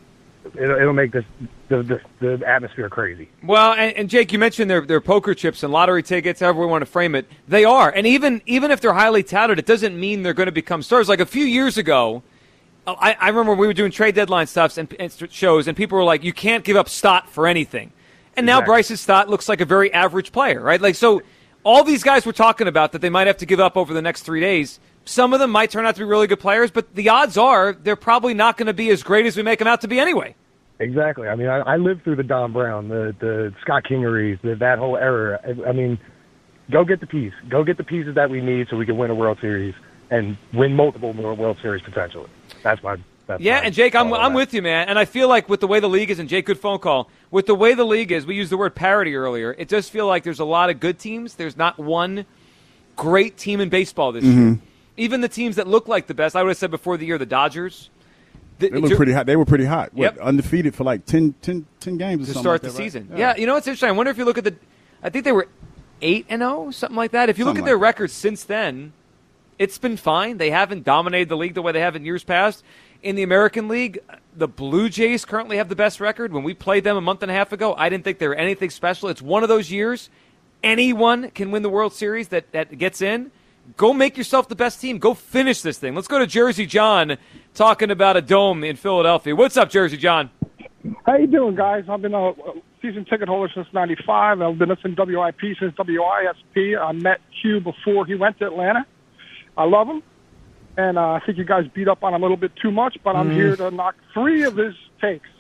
It'll, it'll make this the, the the atmosphere crazy. Well, and, and Jake, you mentioned their their poker chips and lottery tickets, however we want to frame it. They are, and even even if they're highly touted, it doesn't mean they're going to become stars. Like a few years ago, I, I remember we were doing trade deadline stuffs and, and shows, and people were like, "You can't give up Stott for anything." And now Exactly. Bryson Stott looks like a very average player, right? Like so, all these guys we're talking about that they might have to give up over the next three days. Some of them might turn out to be really good players, but the odds are they're probably not going to be as great as we make them out to be anyway. Exactly. I mean, I, I lived through the Don Brown, the the Scott Kingerys, the, that whole era. I, I mean, go get the piece. Go get the pieces that we need so we can win a World Series and win multiple more World Series potentially. That's my. That's Yeah, my and Jake, I'm call on I'm that. with you, man. And I feel like with the way the league is, and Jake, good phone call. With the way the league is, we used the word parity earlier. It does feel like there's a lot of good teams. There's not one great team in baseball this Mhm. year. Even the teams that look like the best, I would have said before the year, the Dodgers. The, They look pretty hot. They were pretty hot. What, Yep. undefeated for like ten, ten, ten games or to something start like the that, right? season. Yeah. you know what's interesting? I wonder if you look at the – I think they were eight and oh, something like that. If you look Something at their like records since then, it's been fine. They haven't dominated the league the way they have in years past. In the American League, the Blue Jays currently have the best record. When we played them a month and a half ago, I didn't think they were anything special. It's one of those years anyone can win the World Series that, that gets in. Go make yourself the best team. Go finish this thing. Let's go to Jersey John talking about a dome in Philadelphia. What's up, Jersey John? How you doing, guys? I've been a season ticket holder since ninety-five. I've been listening to W I P since W I S P. I met Hugh before he went to Atlanta. I love him, and uh, I think you guys beat up on him a little bit too much, but I'm Mm. here to knock three of his takes.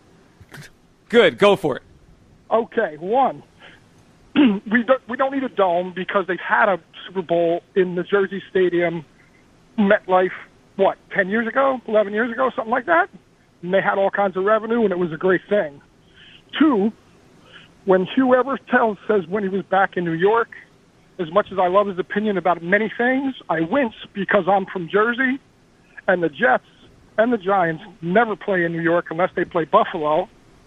Good. Go for it. Okay, one. we don't we don't need a dome because they've had a Super Bowl in the Jersey Stadium, MetLife. What, ten years ago, eleven years ago, something like that. And they had all kinds of revenue, and it was a great thing. Two, when Hugh Evers tells says when he was back in New York, as much as I love his opinion about many things, I wince because I'm from Jersey, and the Jets and the Giants never play in New York unless they play Buffalo.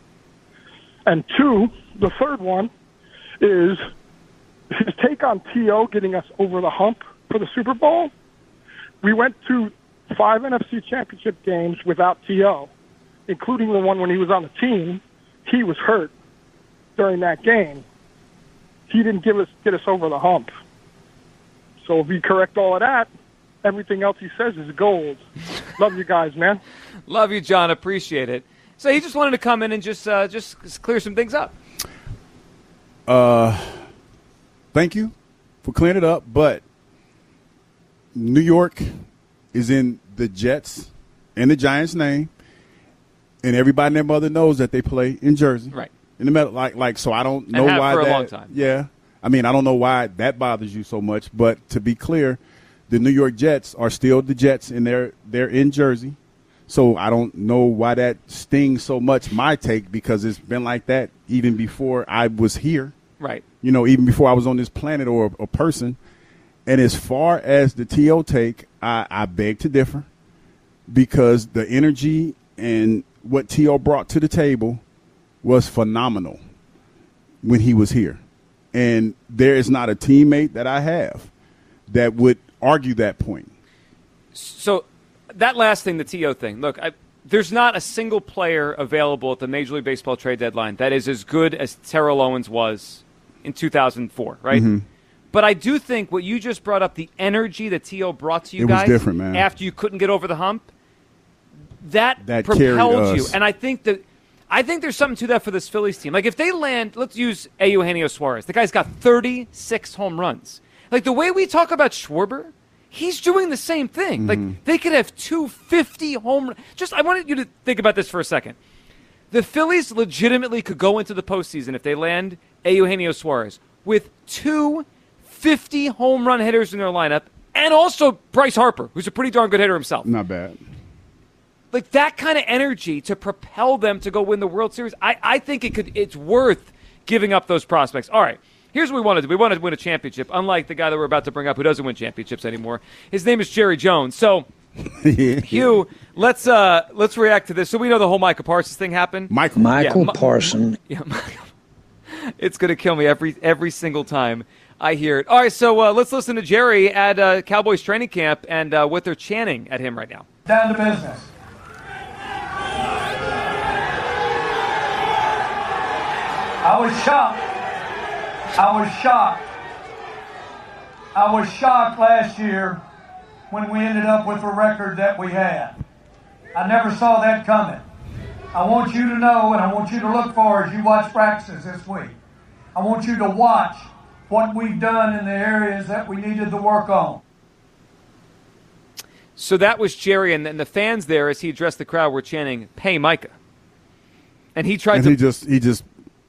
And two, the third one is his take on T O getting us over the hump for the Super Bowl. We went to five N F C championship games without T O, including the one when he was on the team. He was hurt during that game. He didn't give us get us over the hump. So if we correct all of that, everything else he says is gold. Love you guys, man. Love you, John. Appreciate it. So he just wanted to come in and just uh, just clear some things up. Uh, thank you for clearing it up, but New York is in the Jets and the Giants' name, and everybody and their mother knows that they play in Jersey, right? In the middle, like like. So I don't know And have why for a that. long time. Yeah, I mean I don't know why that bothers you so much, but to be clear, the New York Jets are still the Jets, and they're they're in Jersey. So I don't know why that stings so much, my take, because it's been like that even before I was here. Right. You know, even before I was on this planet or a person. And as far as the T O take, I, I beg to differ because the energy and what T O brought to the table was phenomenal when he was here. And there is not a teammate that I have that would argue that point. So that last thing, the T O thing, look, I, there's not a single player available at the Major League Baseball trade deadline that is as good as Terrell Owens was in two thousand four, right? Mhm. But I do think what you just brought up, the energy that T O brought to you It was guys different, man. after you couldn't get over the hump, that, That carried propelled you. us. And I think that I think there's something to that for this Phillies team. Like if they land, let's use Eugenio Suarez. The guy's got thirty-six home runs. Like the way we talk about Schwarber, he's doing the same thing. Mm-hmm. Like they could have two fifty home runs. Just I wanted you to think about this for a second. The Phillies legitimately could go into the postseason if they land Eugenio Suarez with two fifty home run hitters in their lineup, and also Bryce Harper, who's a pretty darn good hitter himself. Not bad. Like that kind of energy to propel them to go win the World Series, I, I think it could. It's worth giving up those prospects. All right, here's what we want to do. We want to win a championship, unlike the guy that we're about to bring up who doesn't win championships anymore. His name is Jerry Jones. So, Hugh, let's uh, let's react to this. So we know the whole Micah Parsons thing happened. Michael, Michael Yeah, Mi- Parson. Yeah, Michael. It's going to kill me every every single time I hear it. All right, so uh, let's listen to Jerry at uh, Cowboys training camp and uh, what they're chanting at him right now. Down to business. I was shocked. I was shocked. I was shocked last year when we ended up with the record that we had. I never saw that coming. I want you to know, and I want you to look for as you watch practices this week. I want you to watch what we've done in the areas that we needed to work on. So that was Jerry, and then the fans there, as he addressed the crowd, were chanting, "Pay Micah." And he tried and to... he just, he just...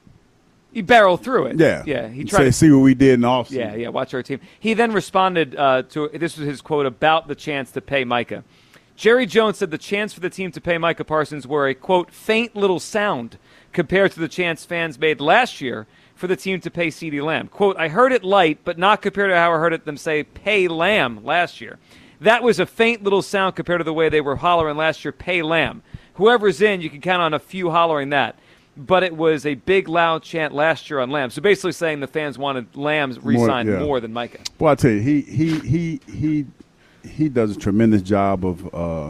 He barreled through it. Yeah. Yeah. He Say, tried to see what we did in the offseason. Yeah, yeah, watch our team. He then responded uh, to, this was his quote, about the chance to pay Micah. Jerry Jones said the chance for the team to pay Micah Parsons were a, quote, faint little sound compared to the chance fans made last year for the team to pay CeeDee Lamb. Quote, I heard it light, but not compared to how I heard it them say pay Lamb last year. That was a faint little sound compared to the way they were hollering last year, pay Lamb. Whoever's in, you can count on a few hollering that. But it was a big, loud chant last year on Lamb. So basically saying the fans wanted Lamb's re-signed more, yeah. more than Micah. Well, I tell you, he he he he he does a tremendous job of, uh,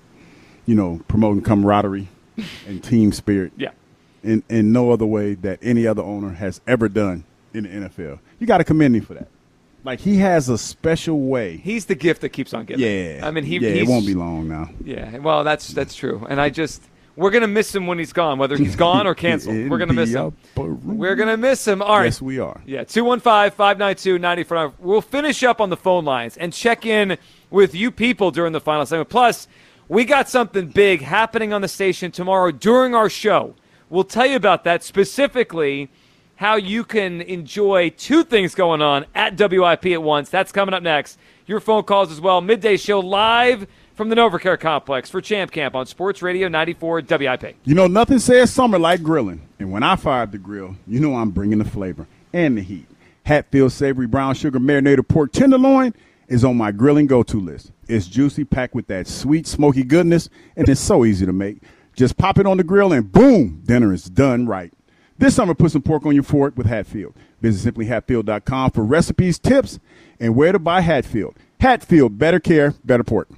you know, promoting camaraderie and team spirit. Yeah. In in no other way that any other owner has ever done in the N F L. You got to commend him for that. Like, he has a special way. He's the gift that keeps on giving. Yeah. I mean, he. Yeah, he's, it won't be long now. Yeah. Well, that's that's true, and I just. We're going to miss him when he's gone, whether he's gone or canceled. We're going to miss him. We're going to miss him. All right. Yes, we are. Yeah, two one five, five nine two, nine four nine. We'll finish up on the phone lines and check in with you people during the final segment. Plus, we got something big happening on the station tomorrow during our show. We'll tell you about that, specifically how you can enjoy two things going on at W I P at once. That's coming up next. Your phone calls as well. Midday show live from the NovaCare Complex for Champ Camp on Sports Radio ninety-four W I P. You know, nothing says summer like grilling. And when I fired the grill, you know I'm bringing the flavor and the heat. Hatfield Savory Brown Sugar Marinated Pork Tenderloin is on my grilling go-to list. It's juicy, packed with that sweet, smoky goodness, and it's so easy to make. Just pop it on the grill and boom, dinner is done right. This summer, put some pork on your fork with Hatfield. Visit simply hatfield dot com for recipes, tips, and where to buy Hatfield. Hatfield, better care, better pork.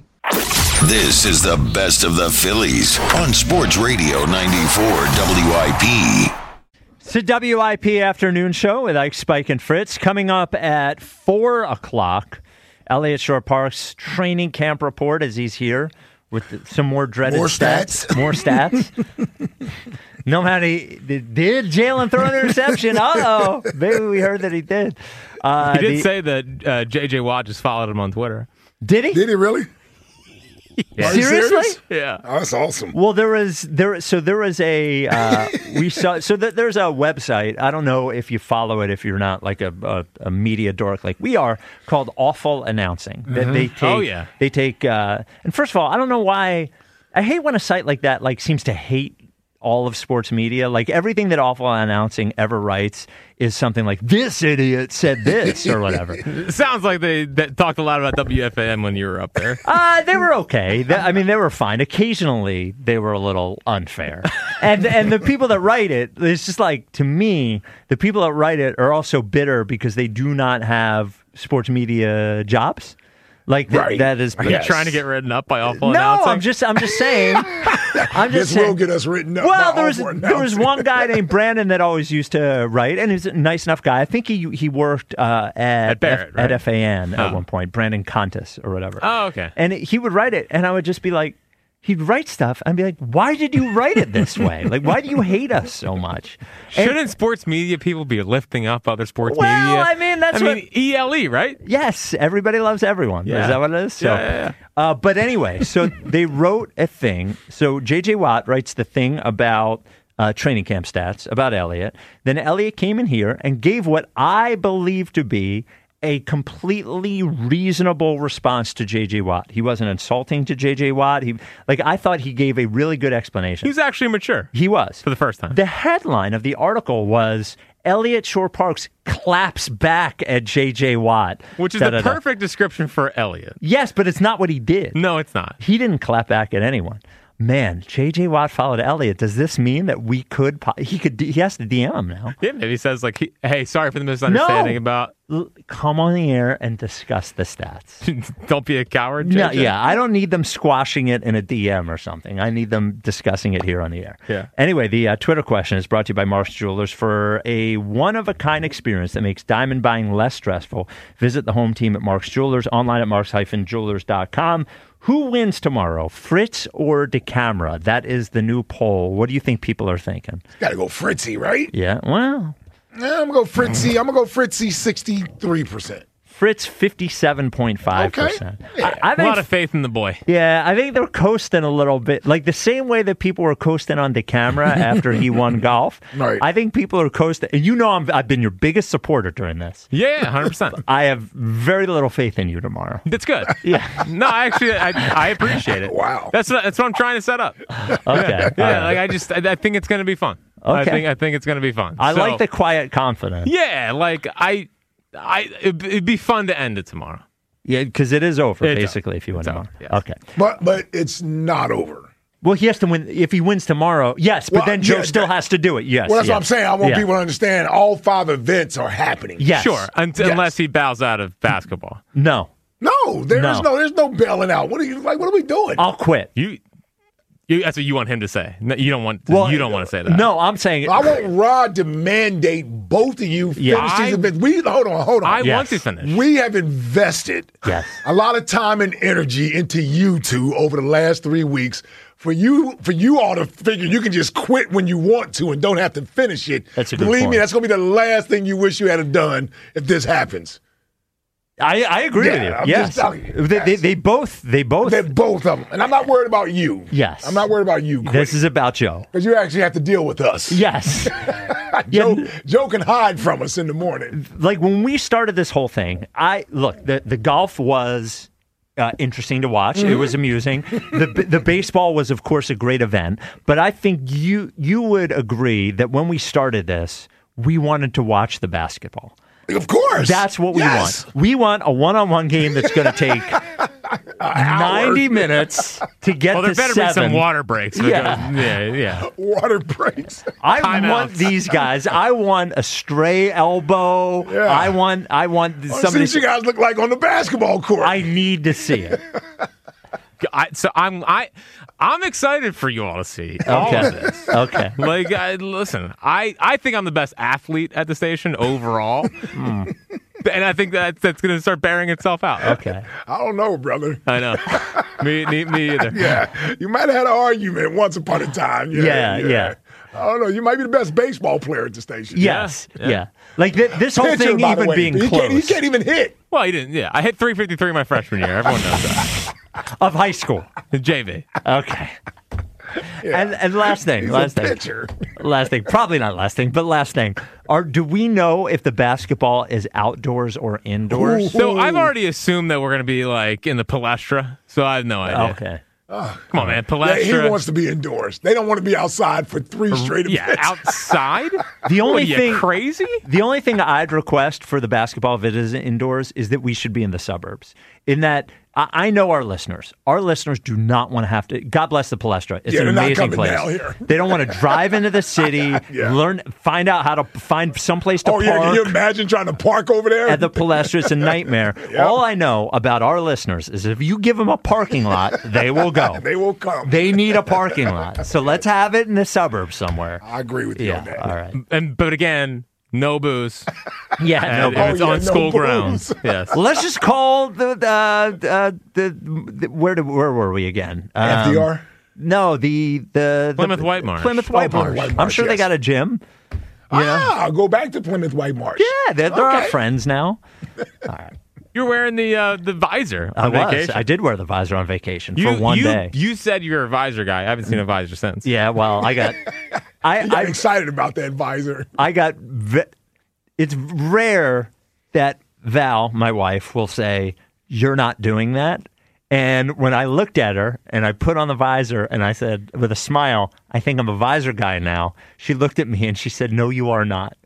This is the best of the Phillies on Sports Radio ninety-four W I P. It's the W I P afternoon show with Ike, Spike, and Fritz. Coming up at four o'clock, Elliott Shore-Parks training camp report as he's here with some more dreaded More stats. stats. More stats. No matter, did, did Jalen throw an interception? Uh-oh. Maybe we heard that he did. Uh, he did the, say that uh, J J Watt just followed him on Twitter. Did he? Did he really? Yeah. Are you Seriously? serious? Yeah. Oh, that's awesome. Well, there was there. So there was a uh, we saw. So th- there's a website. I don't know if you follow it. If you're not like a, a, a media dork like we are, called Awful Announcing. That Mhm. they take. Oh, yeah. They take. Uh, and first of all, I don't know why. I hate when a site like that like seems to hate all of sports media. Like everything that Awful Announcing ever writes is something like this idiot said this or whatever. It sounds like they that talked a lot about W F A M when you were up there. Uh, they were okay. They, I mean, they were fine. Occasionally, they were a little unfair. And and the people that write it, it's just like, to me, the people that write it are also bitter because they do not have sports media jobs. Like th- Right. that is. Are you trying to get written up by Awful No, Announcing? I'm just I'm just saying. I'm just This saying. will get us written up. Well, by there was Awful there was Announcing. one guy named Brandon that always used to write, and he's a nice enough guy. I think he he worked uh, at At Barrett, F, right? at F A N at Huh. one point. Brandon Contis or whatever. Oh, okay. And he would write it, and I would just be like, he'd write stuff, and I'd be like, why did you write it this way? Like, why do you hate us so much? And- Shouldn't sports media people be lifting up other sports Well, media? I mean, that's I what- mean, E L E, right? Yes, everybody loves everyone. Yeah. Is that what it is? So, Yeah, yeah, yeah. Uh, but anyway, so they wrote a thing. So J J Watt writes the thing about uh, training camp stats, about Elliott. Then Elliott came in here and gave what I believe to be a completely reasonable response to J J Watt. He wasn't insulting to J J Watt. He like I thought he gave a really good explanation. He was actually mature. He was. For the first time. The headline of the article was Elliott Shore-Parks claps back at J J Watt. Which is Da-da-da. the perfect description for Elliott. Yes, but it's not what he did. No, it's not. He didn't clap back at anyone. Man, J J. Watt followed Elliott. Does this mean that we could? Po- he could. He has to D M him now. Yeah, maybe he says like, he, "Hey, sorry for the misunderstanding No. about." L- Come on the air and discuss the stats. Don't be a coward, J J. No, yeah, I don't need them squashing it in a D M or something. I need them discussing it here on the air. Yeah. Anyway, the uh, Twitter question is brought to you by Mark's Jewelers. For a one-of-a-kind experience that makes diamond buying less stressful, visit the home team at Mark's Jewelers, online at marks dash jewelers dot com. Who wins tomorrow, Fritz or DeCamara? That is the new poll. What do you think people are thinking? Got to go Fritzy, right? Yeah, well, Yeah, I'm going to go Fritzy. I'm going to go Fritzy sixty-three percent. Fritz fifty-seven point five percent. Okay. Yeah. I, I A think lot of faith in the boy. Yeah, I think they're coasting a little bit. Like the same way that people were coasting on DeCamara after he won golf. Right. I think people are coasting. And you know I'm, I've been your biggest supporter during this. Yeah, one hundred percent. I have very little faith in you tomorrow. That's good. Yeah. No, actually, I, I appreciate it. Wow. That's what, that's what I'm trying to set up. Okay. Yeah, all right. like I just I, I think it's going to be fun. I Okay. think I think it's going to be fun. I So, like the quiet confidence. Yeah, like I I it'd, it'd be fun to end it tomorrow. Yeah, because it is over, It's basically, over. if you win It's tomorrow. over, yes. Okay. But but it's not over. Well, he has to win. If he wins tomorrow, yes, but Well, then Joe yeah, still that- has to do it. Yes. Well, that's yeah. what I'm saying. I want Yeah. people to understand all five events are happening. Yes. Sure, un- Yes. unless he bows out of basketball. No. No, there's No. no. there's no bailing out. What are you like? What are we doing? I'll quit. You, you that's what you want him to say. No, you don't want Well, you don't want to say that. No, I'm saying. I want Rod to mandate both of you finish Yeah. these I- events. We hold on, hold on. I Yes. want to finish. We have invested Yes. a lot of time and energy into you two over the last three weeks. For you, for you all to figure you can just quit when you want to and don't have to finish it. That's a good Believe me, point. that's going to be the last thing you wish you had done if this happens. I, I agree Yeah, with you. I'm yes. just telling you. They, they, they both. They both. They're both of them, and I'm not worried about you. Yes. I'm not worried about you. This is about Joe. Because you actually have to deal with us. Yes. Joe, Yeah. Joe can hide from us in the morning. Like when we started this whole thing, I look the the golf was. Uh, interesting to watch. It was amusing. the The baseball was, of course, a great event. But I think you you would agree that when we started this, we wanted to watch the basketball. Of course. That's what we Yes. want. We want a one-on-one game that's going to take ninety minutes to get Well, there to better seven. be some water breaks. Because, Yeah. yeah, yeah. Water breaks. I Timeouts. want these guys. I want a stray elbow. Yeah. I want. I want I wanna see somebody. what you guys look like on the basketball court. I need to see it. I, so I'm I I'm excited for you all to see all Okay. of this. Okay. Like, I, listen, I, I think I'm the best athlete at the station overall, and I think that that's going to start bearing itself out. Okay. I don't know, brother. I know. me, me, me either. Yeah, you might have had an argument once upon a time. Yeah, yeah. I don't know. You might be the best baseball player at the station. Yes. Yeah. Yeah. Like th- this whole Pitcher, thing, by the even way. being he close Can't, he can't even hit. Well, he didn't. Yeah, I hit three fifty-three my freshman year. Everyone knows that. of high school. J V. Okay. Yeah. And and last thing, He's last a thing, pitcher. last thing, probably not last thing, but last thing. Are do we know if the basketball is outdoors or indoors? So I've already assumed that we're going to be like in the palestra. So I have no idea. Okay. Come on, man. Yeah, Palestra. he wants to be indoors. They don't want to be outside for three straight yeah, events. outside. The only What, are you thing crazy. The only thing I'd request for the basketball if it is indoors is that we should be in the suburbs. In that, I, I know our listeners. Our listeners do not want to have to. God bless the Palestra. It's Yeah, an they're not amazing coming place. down here. They don't want to drive into the city, Yeah. learn, find out how to find someplace to Oh, park. yeah. Can you imagine trying to park over there? At the Palestra, it's a nightmare. Yep. All I know about our listeners is if you give them a parking lot, they will go. They will come. They need a parking lot. So let's have it in the suburbs somewhere. I agree with you Yeah, on that. all right. And but again, no booze. Yeah, And no if it's Oh, yeah, on no school booze. grounds. Yes. Well, let's just call the the uh, the, the where did, where were we again? Um, F D R? No, the the Plymouth the, White Marsh. Plymouth Oh, White Plymouth Marsh. White I'm Marsh, sure they yes. got a gym. You know? Ah, go back to Plymouth White Marsh. Yeah, they're, they're our Okay. friends now. All right. You're wearing the uh, the visor I on was. vacation. I did wear the visor on vacation you, for one you, day. You said you're a visor guy. I haven't seen a visor since. Yeah, well, I got. I You got I, excited about that visor. I got. Ve- it's rare that Val, my wife, will say, "You're not doing that." And when I looked at her and I put on the visor and I said, with a smile, "I think I'm a visor guy now," she looked at me and she said, "No, you are not."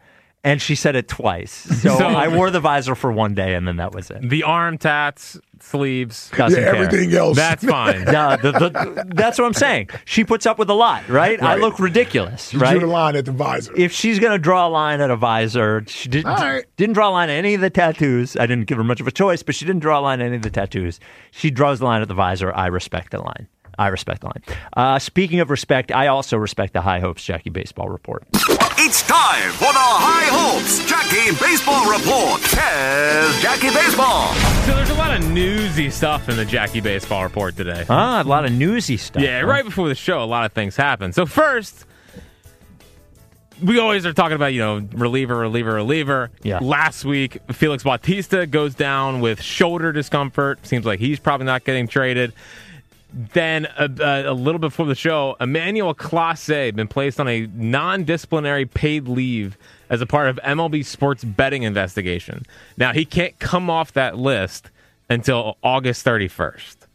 And she said it twice. So, So- I wore the visor for one day, and then that was it. The arm tats, sleeves, Doesn't Yeah, care. everything else. That's fine. No, the, the, that's what I'm saying. She puts up with a lot, right? I Right. look ridiculous, You right? drew the line at the visor. If she's going to draw a line at a visor, she didn't, All right. didn't draw a line at any of the tattoos. I didn't give her much of a choice, but she didn't draw a line at any of the tattoos. She draws the line at the visor. I respect the line. I respect the line. Uh, speaking of respect, I also respect the High Hopes Jackie Baseball Report. It's time for the High Hopes Jackie Baseball Report. Here's Jackie Baseball. So there's a lot of newsy stuff in the Jackie Baseball Report today. Ah, a lot of newsy stuff. Yeah, huh? right before the show, a lot of things happen. So first, we always are talking about, you know, reliever, reliever, reliever. Yeah. Last week, Felix Bautista goes down with shoulder discomfort. Seems like he's probably not getting traded. Then a, a, a little before the show, Emmanuel Clase been placed on a non-disciplinary paid leave as a part of M L B sports betting investigation. Now, he can't come off that list until August thirty-first.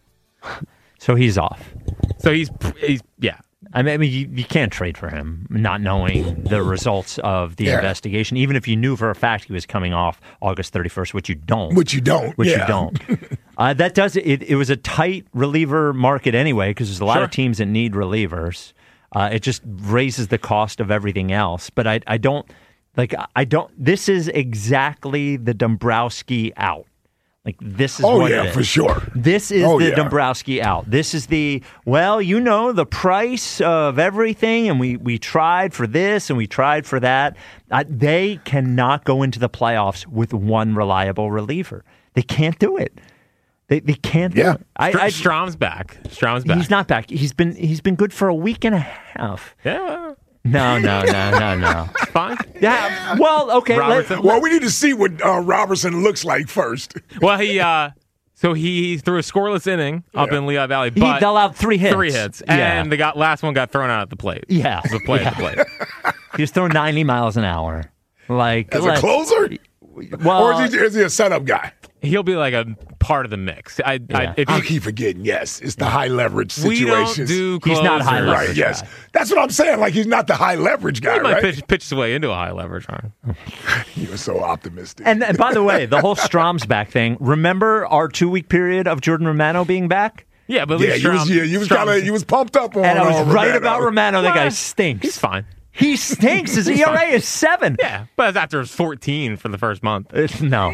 So he's off. So he's, he's yeah. I mean, I mean you, you can't trade for him not knowing the results of the Yeah. investigation, even if you knew for a fact he was coming off August thirty-first, which you don't. Which you don't. Which yeah. you don't. uh, that does it. It was a tight reliever market anyway because there's a lot Sure. of teams that need relievers. Uh, it just raises the cost of everything else. But I, I don't like. I don't. This is exactly the Dombrowski out. Like this is Oh, what yeah, it is. for sure. This is Oh, the yeah. Dombrowski out. This is the, well, you know, the price of everything, and we, we tried for this and we tried for that. Uh, they cannot go into the playoffs with one reliable reliever. They can't do it. They they can't. Yeah. do it. I, Str- I, Strom's back. Strom's back. he's not back. He's been he's been good for a week and a half. Yeah, No, no, no, no, no. it's fine. Yeah. Well, okay. let- Robertson. Well, we need to see what uh, Robertson looks like first. Well, he uh, so he threw a scoreless inning up Yeah. in Lehigh Valley, he but allowed three hits. three hits, Yeah. and the got, last one got thrown out at the plate. Yeah. the plate at the Yeah. plate. He was throwing ninety miles an hour. Like As like- a closer? Well, or is he, is he a setup guy? He'll be like a part of the mix. I, I Yeah. if I you, keep forgetting, yes. It's the high leverage we situations. don't do He's not high closers. leverage. Right, yes. guy. That's what I'm saying. Like, he's not the high leverage guy, He might right? pitch, pitch his way into a high leverage arm. You're so optimistic. And, and by the way, the whole Strom's back thing. Remember our two week period of Jordan Romano being back? Yeah, but at yeah, least you was, Strom- yeah, you was Strom's- kind of you was pumped up on. And I was uh, right Romano. about Romano. The guy Well, stinks. He's fine. He stinks. His E R A is seven. Yeah, but it's after fourteen for the first month. It's, no.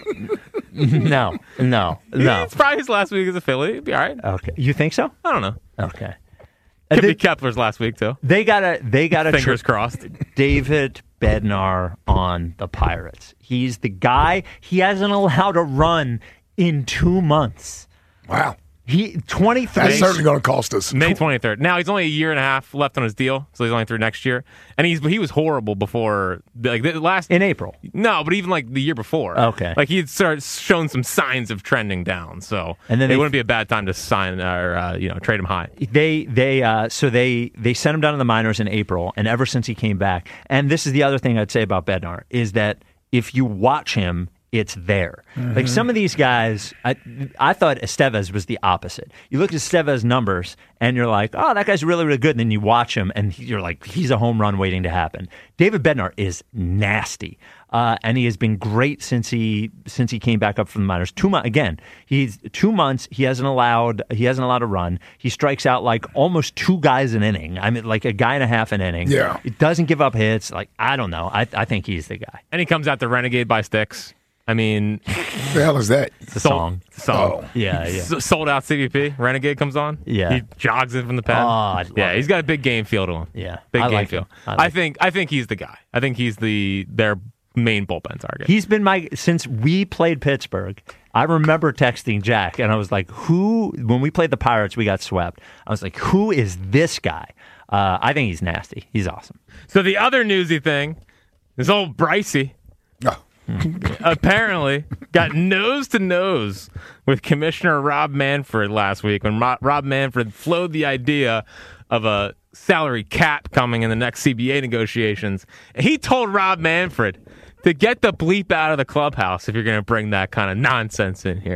no. No. No. It's probably his last week as a Philly. It'd be all right. Okay. You think so? I don't know. Okay. Could they, be Kepler's last week too. they gotta they gotta Fingers tr- crossed. David Bednar on the Pirates. He's the guy. He hasn't allowed a run in two months. Wow. He twenty-three. That's certainly going to cost us. May twenty-third. Now he's only a year and a half left on his deal, so he's only through next year. And he's he was horrible before, like the last in April. No, but even like the year before. Okay. like he had started shown some signs of trending down. So And then it they- wouldn't be a bad time to sign or uh, you know trade him high. They they uh, so they they sent him down to the minors in April, and ever since he came back, and this is the other thing I'd say about Bednar is that if you watch him, it's there. Mm-hmm. Like some of these guys, I I thought Estevez was the opposite. You look at Estevez numbers, and you're like, oh, that guy's really really good. And then you watch him, and you're like, he's a home run waiting to happen. David Bednar is nasty. Uh, and he has been great since he since he came back up from the minors. Two months again. He's two months. He hasn't allowed he hasn't allowed a run. He strikes out like almost two guys an inning. I mean, like a guy and a half an inning. Yeah. It doesn't give up hits. Like I don't know. I I think he's the guy. And he comes out to Renegade by Sticks. I mean, What the hell is that? It's a sold, song. song. Oh. Yeah, yeah. S- sold out C V P. Renegade comes on. Yeah. he jogs in from the pad. Oh, I love yeah, it. he's got a big game feel to him. Yeah, big I game like feel. him. I I, like think I think he's the guy. I think he's the their main bullpen target. He's been my since we played Pittsburgh. I remember texting Jack, and I was like, "Who?" When we played the Pirates, we got swept. I was like, "Who is this guy?" Uh, I think he's nasty. He's awesome. So the other newsy thing, this old Brycey Oh. apparently got nose to nose with Commissioner Rob Manfred last week when Ro- Rob Manfred floated the idea of a salary cap coming in the next C B A negotiations. He told Rob Manfred to get the bleep out of the clubhouse if you're going to bring that kind of nonsense in here.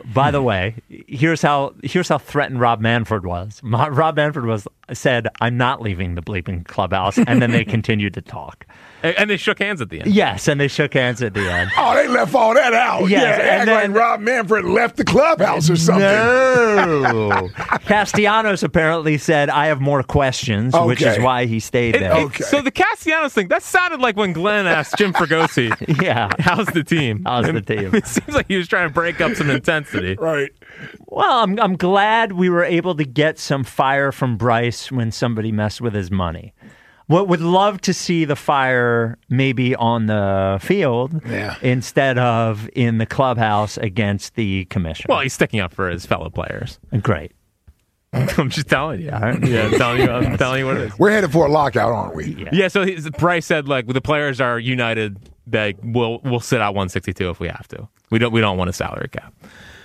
by the way, here's how here's how threatened Rob Manfred was. Ma- Rob Manfred was said, "I'm not leaving the bleeping clubhouse," and then they continued to talk. And, and they shook hands at the end. Yes, and they shook hands at the end. Oh, they left all that out. Yes, yeah, and act then- like Rob Manfred left the clubhouse or something. No. Castellanos apparently said, "I have more questions," which is Okay. why he stayed It- there. it- So the Castellanos thing, that sounded like when Glenn asked Jim Fregosi, yeah, how's the team? How's the team? It seems like he was trying to break up some intensity. Right. Well, I'm I'm glad we were able to get some fire from Bryce when somebody messed with his money. What would love to see the fire maybe on the field Yeah. instead of in the clubhouse against the commissioner. Well, he's sticking up for his fellow players. Great. I'm just telling you. Yeah, I'm telling you. I'm telling you what it is. We're headed for a lockout, aren't we? Yeah. so he's, Bryce said like the players are united. That we'll we'll sit out one sixty-two if we have to. We don't we don't want a salary cap.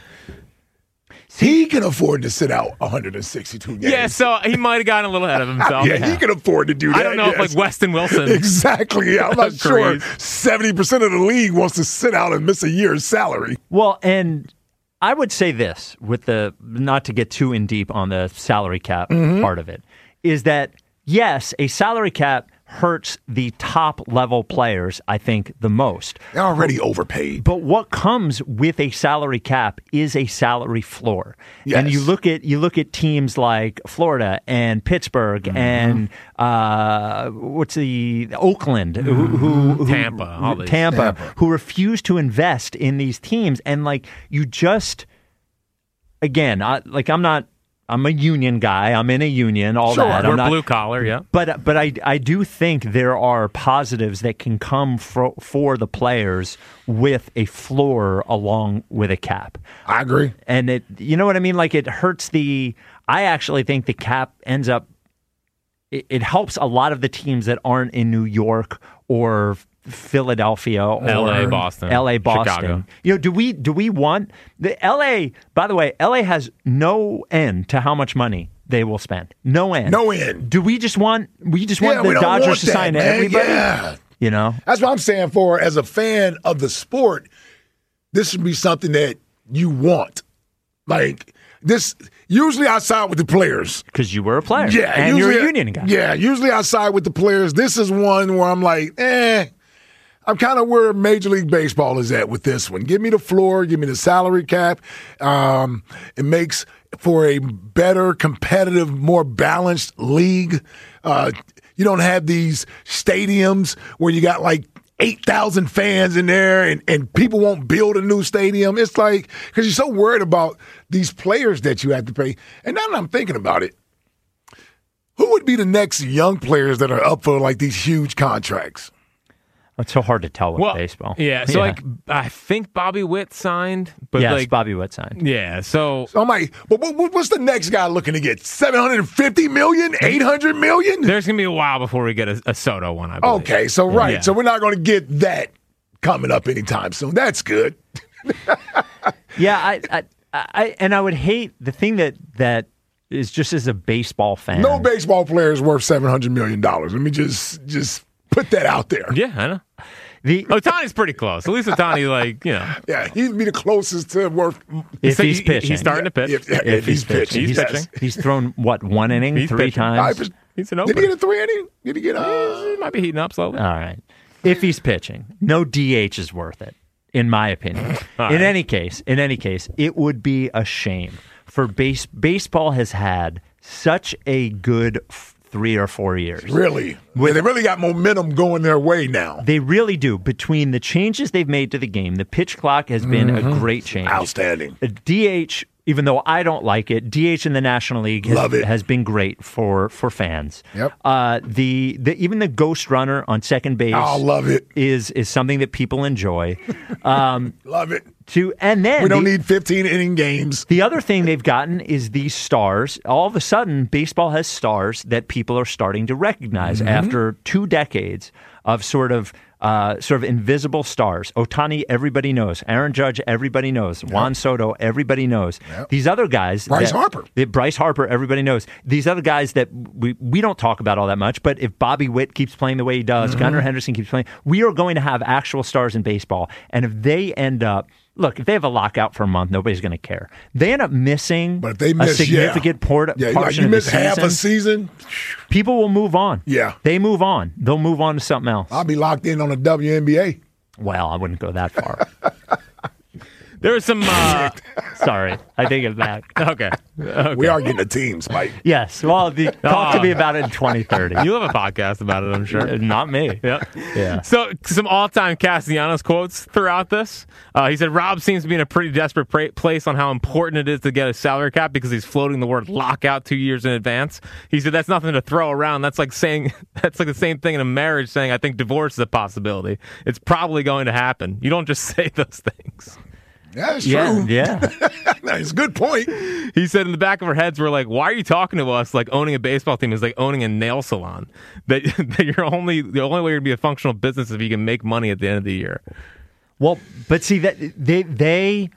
He can afford to sit out one hundred sixty-two games. Yeah, so he might have gotten a little ahead of himself. Yeah, he can afford to do that. I don't know yes. if like Weston Wilson. Exactly. Yeah, I'm not sure agrees. seventy percent of the league wants to sit out and miss a year's salary. Well, and I would say this with the not to get too in deep on the salary cap Mhm. part of it is that yes, a salary cap hurts the top level players, I think, the most. They're already overpaid. But what comes with a salary cap is a salary floor. Yes. And you look at you look at teams like Florida and Pittsburgh Mm-hmm. and uh, what's the Oakland, who, who, who Tampa, all these. Tampa, Tampa. who refuse to invest in these teams, and like you just again, I, like I'm not. I'm a union guy. I'm in a union. All Sure, that. we're I'm not, blue collar, yeah. But but I I do think there are positives that can come for for the players with a floor along with a cap. I agree. And it, you know what I mean? Like it hurts the. I actually think the cap ends up. It, it helps a lot of the teams that aren't in New York or Philadelphia or L A, Boston, L A, Boston. Chicago. You know, do we do we want the L A? By the way, L A has no end to how much money they will spend. No end. No end. Do we just want we just Yeah, want we the don't Dodgers want to that, sign man. everybody? Yeah. You know, That's what I'm saying. For as a fan of the sport, this should be something that you want. Like this. Usually, I side with the players because you were a player. Yeah, and you're usually- a union guy. Yeah, usually I side with the players. This is one where I'm like, eh. I'm kind of where Major League Baseball is at with this one. Give me the floor, give me the salary cap. Um, it makes for a better, competitive, more balanced league. Uh, you don't have these stadiums where you got like eight thousand fans in there and, and people won't build a new stadium. It's like, because you're so worried about these players that you have to pay. And now that I'm thinking about it, who would be the next young players that are up for like these huge contracts? It's so hard to tell with Well, baseball. Yeah, so like I think Bobby Witt signed, but yes, like Bobby Witt signed. yeah, so So I'm like, but what, what- what's the next guy looking to get? seven hundred fifty million? eight hundred million? there's gonna be a while before we get a, a Soto one. I believe. Okay, so right. Yeah. So we're not going to get that coming up anytime soon. That's good. Yeah, I, I, I, and I would hate the thing that that is just as a baseball fan. No baseball player is worth seven hundred million dollars. Let me just just put that out there. Yeah, I know. The Otani's pretty close. At least Otani, like you know, Yeah, he'd be the closest to worth. if So he's he- pitching, he's starting to pitch. If, if, if he's, pitching, He's he's, pitching. he's thrown what one inning He's three pitching. times. he's an Did he opener. get a three inning? Did he get a? He might be heating up slowly. All right. If he's pitching, no D H is worth it, in my opinion. All in right. any case, in any case, it would be a shame for base baseball has had such a good f- three or four years. Really? Well, they really got momentum going their way now. They really do. Between the changes they've made to the game, the pitch clock has been a great change. Outstanding. The D H, even though I don't like it, D H in the National League has, Love it. has been great for for fans. Yep. Uh, the the even the ghost runner on second base. Oh, love it. Is is something that people enjoy. Um, Love it. to and then We don't the, need fifteen inning games. the other thing they've gotten is these stars. All of a sudden, baseball has stars that people are starting to recognize Mm-hmm. after two decades of sort of uh, sort of invisible stars. Ohtani, everybody knows. Aaron Judge, everybody knows. Yep. Juan Soto, everybody knows. Yep. These other guys, Bryce that, Harper, Bryce Harper, everybody knows. These other guys that we we don't talk about all that much. But if Bobby Witt keeps playing the way he does, mm-hmm. Gunnar Henderson keeps playing, we are going to have actual stars in baseball. And if they end up. Look, if they have a lockout for a month, nobody's going to care. They end up missing but if they miss, a significant yeah. port, yeah, portion you of miss the half season. a season. People will move on. Yeah. They move on. They'll move on to something else. I'll be locked in on the W N B A. Well, I wouldn't go that far. There was some. Uh, sorry, I take it back. Okay. okay. We are getting the teams, Mike. Yes. Well, the, talk oh. to me about it in twenty thirty. You have a podcast about it, I'm sure. Not me. Yep. Yeah. So, some all-time Castellanos quotes throughout this. Uh, he said, Rob seems to be in a pretty desperate pra- place on how important it is to get a salary cap because he's floating the word lockout two years in advance. He said, that's nothing to throw around. That's like saying, that's like the same thing in a marriage saying, I think divorce is a possibility. It's probably going to happen. You don't just say those things. That's yeah, true. Yeah. That's a good point. He said in the back of our heads, we're like, why are you talking to us like owning a baseball team is like owning a nail salon? That, that you're only the only way you're going to be a functional business if you can make money at the end of the year. Well, but see, that they they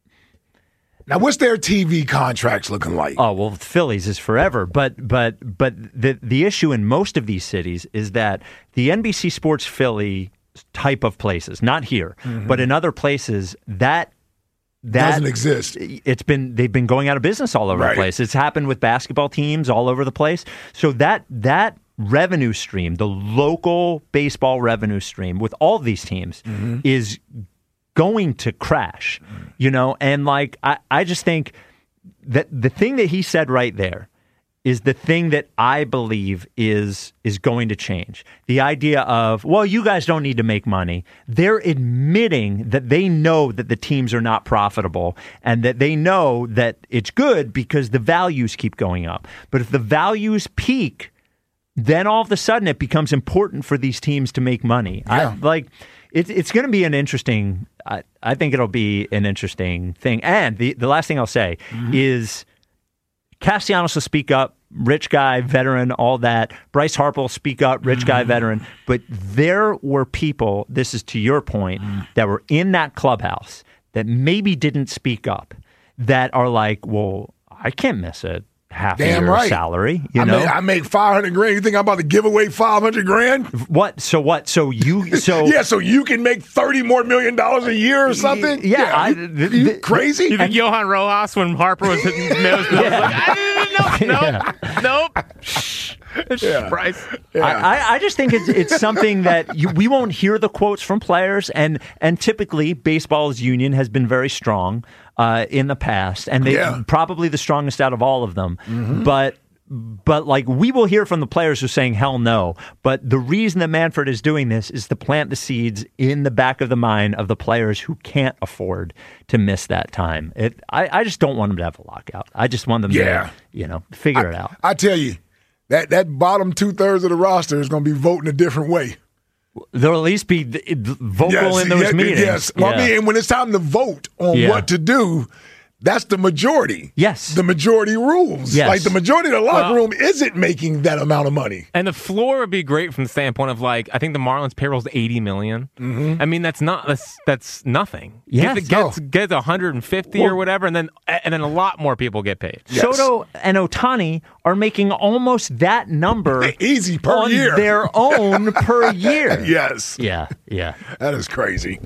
now what's their T V contracts looking like? Oh well, Phillies is forever, but but but the the issue in most of these cities is that the N B C Sports Philly type of places, not here, mm-hmm. but in other places, that that doesn't exist. It's been they've been going out of business all over right. the place. It's happened with basketball teams all over the place. So that that revenue stream, the local baseball revenue stream with all of these teams mm-hmm. is going to crash. Mm-hmm. You know, and like I, I just think that the thing that he said right there is the thing that I believe is is going to change. The idea of, well, you guys don't need to make money. They're admitting that they know that the teams are not profitable and that they know that it's good because the values keep going up. But if the values peak, then all of a sudden it becomes important for these teams to make money. Yeah. I, like it, it's going to be an interesting, I, I think it'll be an interesting thing. And the, the last thing I'll say mm-hmm. is Castellanos will speak up. Rich guy, veteran, all that. Bryce Harper will speak up, rich guy, mm. veteran. But there were people, this is to your point, mm. that were in that clubhouse that maybe didn't speak up, that are like, well, I can't miss it. Half Damn a year right. salary, you I know. Make, I make five hundred grand. You think I'm about to give away five hundred grand? What? So what? So you? So yeah. So you can make thirty more million dollars a year or something? Yeah. yeah I, you, the, you crazy? You think and, Johan Rojas when Harper was hitting his nose? Yeah. Like, I didn't know. Nope. Yeah. Nope. Shh. Yeah. Bryce. Yeah. I, I just think it's it's something that you, we won't hear the quotes from players, and and typically baseball's union has been very strong uh, in the past, and they yeah. probably the strongest out of all of them. Mm-hmm. But but like we will hear from the players who are saying hell no. But the reason that Manfred is doing this is to plant the seeds in the back of the mind of the players who can't afford to miss that time. It, I, I just don't want them to have a lockout. I just want them yeah. to you know figure I, it out. I tell you. That that bottom two thirds of the roster is going to be voting a different way. They'll at least be vocal yes, in those yes, meetings. Yes, well, yeah. I mean, when it's time to vote on yeah. what to do, that's the majority. Yes, the majority rules. Yes. Like the majority of the locker well, room isn't making that amount of money. And the floor would be great from the standpoint of like I think the Marlins payroll is eighty million. Mm-hmm. I mean that's not that's that's nothing. Yes, if it gets no. gets one hundred fifty well, or whatever, and then and then a lot more people get paid. Yes. Soto and Ohtani are making almost that number easy per on year, their own per year. Yes. Yeah. Yeah. That is crazy.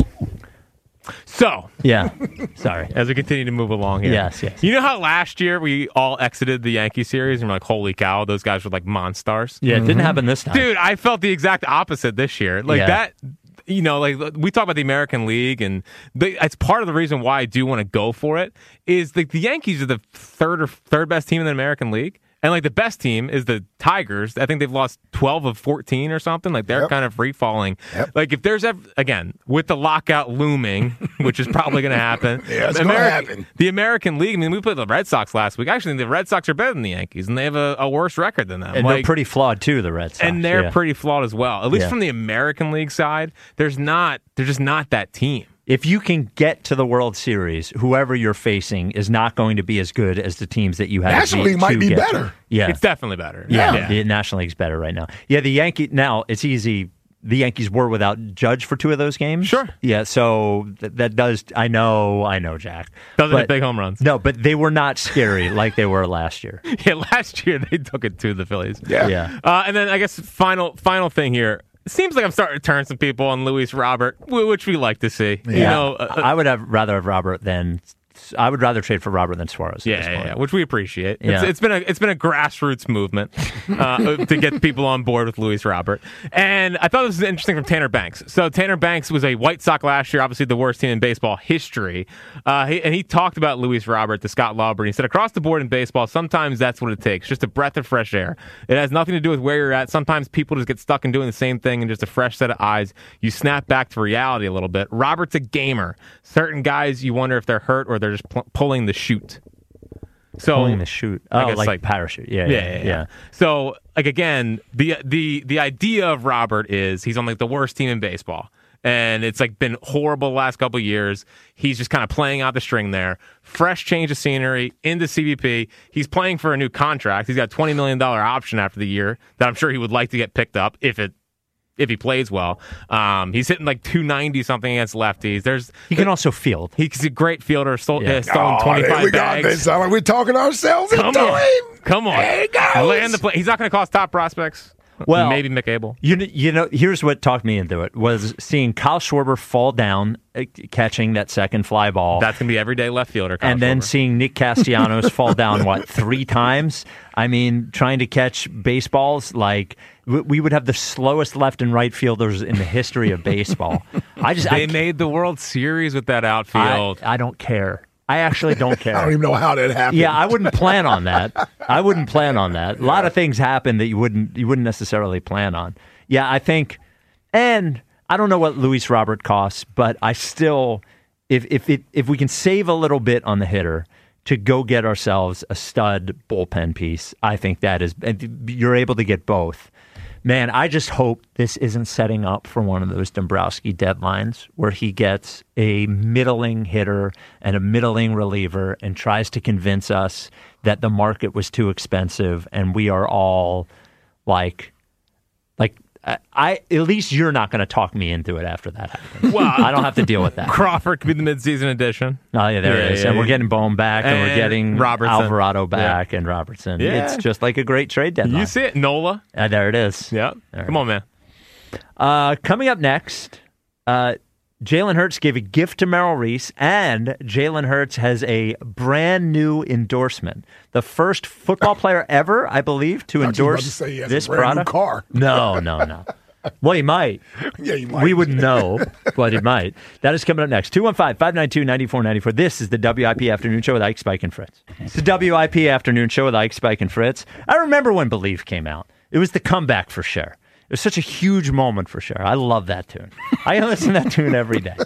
So, yeah, sorry. As we continue to move along here. Yes, yes. You know how last year we all exited the Yankee series and we're like, holy cow, those guys were like monsters? Yeah, it mm-hmm. didn't happen this time. Dude, I felt the exact opposite this year. Like yeah. that, you know, like we talk about the American League and they, it's part of the reason why I do want to go for it is like the Yankees are the third or third best team in the American League. And, like, the best team is the Tigers. I think they've lost twelve of fourteen or something. Like, they're yep. kind of free-falling. Yep. Like, if there's, ever, again, with the lockout looming, which is probably going to happen. yeah, it's going to happen. The American League, I mean, we played the Red Sox last week. Actually, the Red Sox are better than the Yankees, and they have a, a worse record than them. And like, they're pretty flawed, too, the Red Sox. And they're yeah. pretty flawed as well. At least yeah. from the American League side, there's not, they're just not that team. If you can get to the World Series, whoever you're facing is not going to be as good as the teams that you have. National League might be better. Yeah, it's definitely better. Yeah, yeah, the National League's better right now. Yeah, the Yankee now it's easy. the Yankees were without Judge for two of those games. Sure. Yeah, so th- that does, I know, I know, Jack. Doesn't But- hit big home runs. No, but they were not scary like they were last year. Yeah, last year they took it to the Phillies. Yeah. Yeah. Uh, and then I guess final final thing here. It seems like I'm starting to turn some people on Luis Robert, wh- which we like to see. You know, uh, I would have rather have Robert than I would rather trade for Robert than Suarez. at Yeah, this yeah, point. yeah, which we appreciate. It's, Yeah. it's been a it's been a grassroots movement uh, to get people on board with Luis Robert. And I thought this was interesting from Tanner Banks. So Tanner Banks was a White Sox last year, obviously the worst team in baseball history. Uh, he, and he talked about Luis Robert to Scott Lauber. He said, across the board in baseball, sometimes that's what it takes, just a breath of fresh air. It has nothing to do with where you're at. Sometimes people just get stuck in doing the same thing, and just a fresh set of eyes, you snap back to reality a little bit. Robert's a gamer. Certain guys, you wonder if they're hurt or they're just pl- pulling the chute. So Pulling the chute. I Oh, guess, like, parachute. Yeah, yeah, yeah, yeah. So, like again, the the the idea of Robert is he's on like the worst team in baseball, and it's like been horrible the last couple of years. He's just kind of playing out the string there. Fresh change of scenery into C B P. He's playing for a new contract. He's got a twenty million dollars option after the year that I'm sure he would like to get picked up if it. If he plays well, um, he's hitting like two ninety something against lefties. There's he can also field. He's a great fielder. Stole, Yeah. uh, stolen Oh, twenty there five we got bags. this. Sound like we're talking ourselves Come into on, him. come on. There he goes. Land the play. He's not going to cost top prospects. Well, maybe Mick Abel. You know, you know, here's what talked me into it was seeing Kyle Schwarber fall down, uh, catching that second fly ball. That's going to be everyday left fielder. Kyle and then Schwarber. seeing Nick Castellanos fall down, what, three times? I mean, trying to catch baseballs, like, we, we would have the slowest left and right fielders in the history of baseball. I just They I, made the World Series with that outfield. I, I don't care. I actually don't care. I don't even know how that happened. Yeah, I wouldn't plan on that. I wouldn't plan on that. A lot of things happen that you wouldn't you wouldn't necessarily plan on. Yeah, I think, and I don't know what Luis Robert costs, but I still, if if it if we can save a little bit on the hitter to go get ourselves a stud bullpen piece, I think that is, and you're able to get both. Man, I just hope this isn't setting up for one of those Dombrowski deadlines where he gets a middling hitter and a middling reliever and tries to convince us that the market was too expensive and we are all like, like I, I at least you're not going to talk me into it after that happens. Well, I don't have to deal with that. Crawford could be the midseason edition. Oh yeah, there Yeah, it is. yeah, and yeah. we're getting Bohm back, and, we're And getting Robertson. Alvarado Yeah. back, and Robertson. Yeah. It's just like a great trade deadline. You see it, Nola. Uh, there it is. Yeah, There come it on, man. Uh, coming up next, uh, Jalen Hurts gave a gift to Merrill Reese, and Jalen Hurts has a brand new endorsement. The first football player ever, I believe, to I was about endorse to say he has a this brand new product. car. No, no, no. Well, he might. Yeah, you might. We wouldn't know, but he might. That is coming up next. two one five, five nine two, nine four nine four. This is the W I P Afternoon Show with Ike, Spike, and Fritz. It's the W I P Afternoon Show with Ike, Spike, and Fritz. I remember when Believe came out. It was the comeback for Cher. It was such a huge moment for Cher. I love that tune. I listen to that tune every day.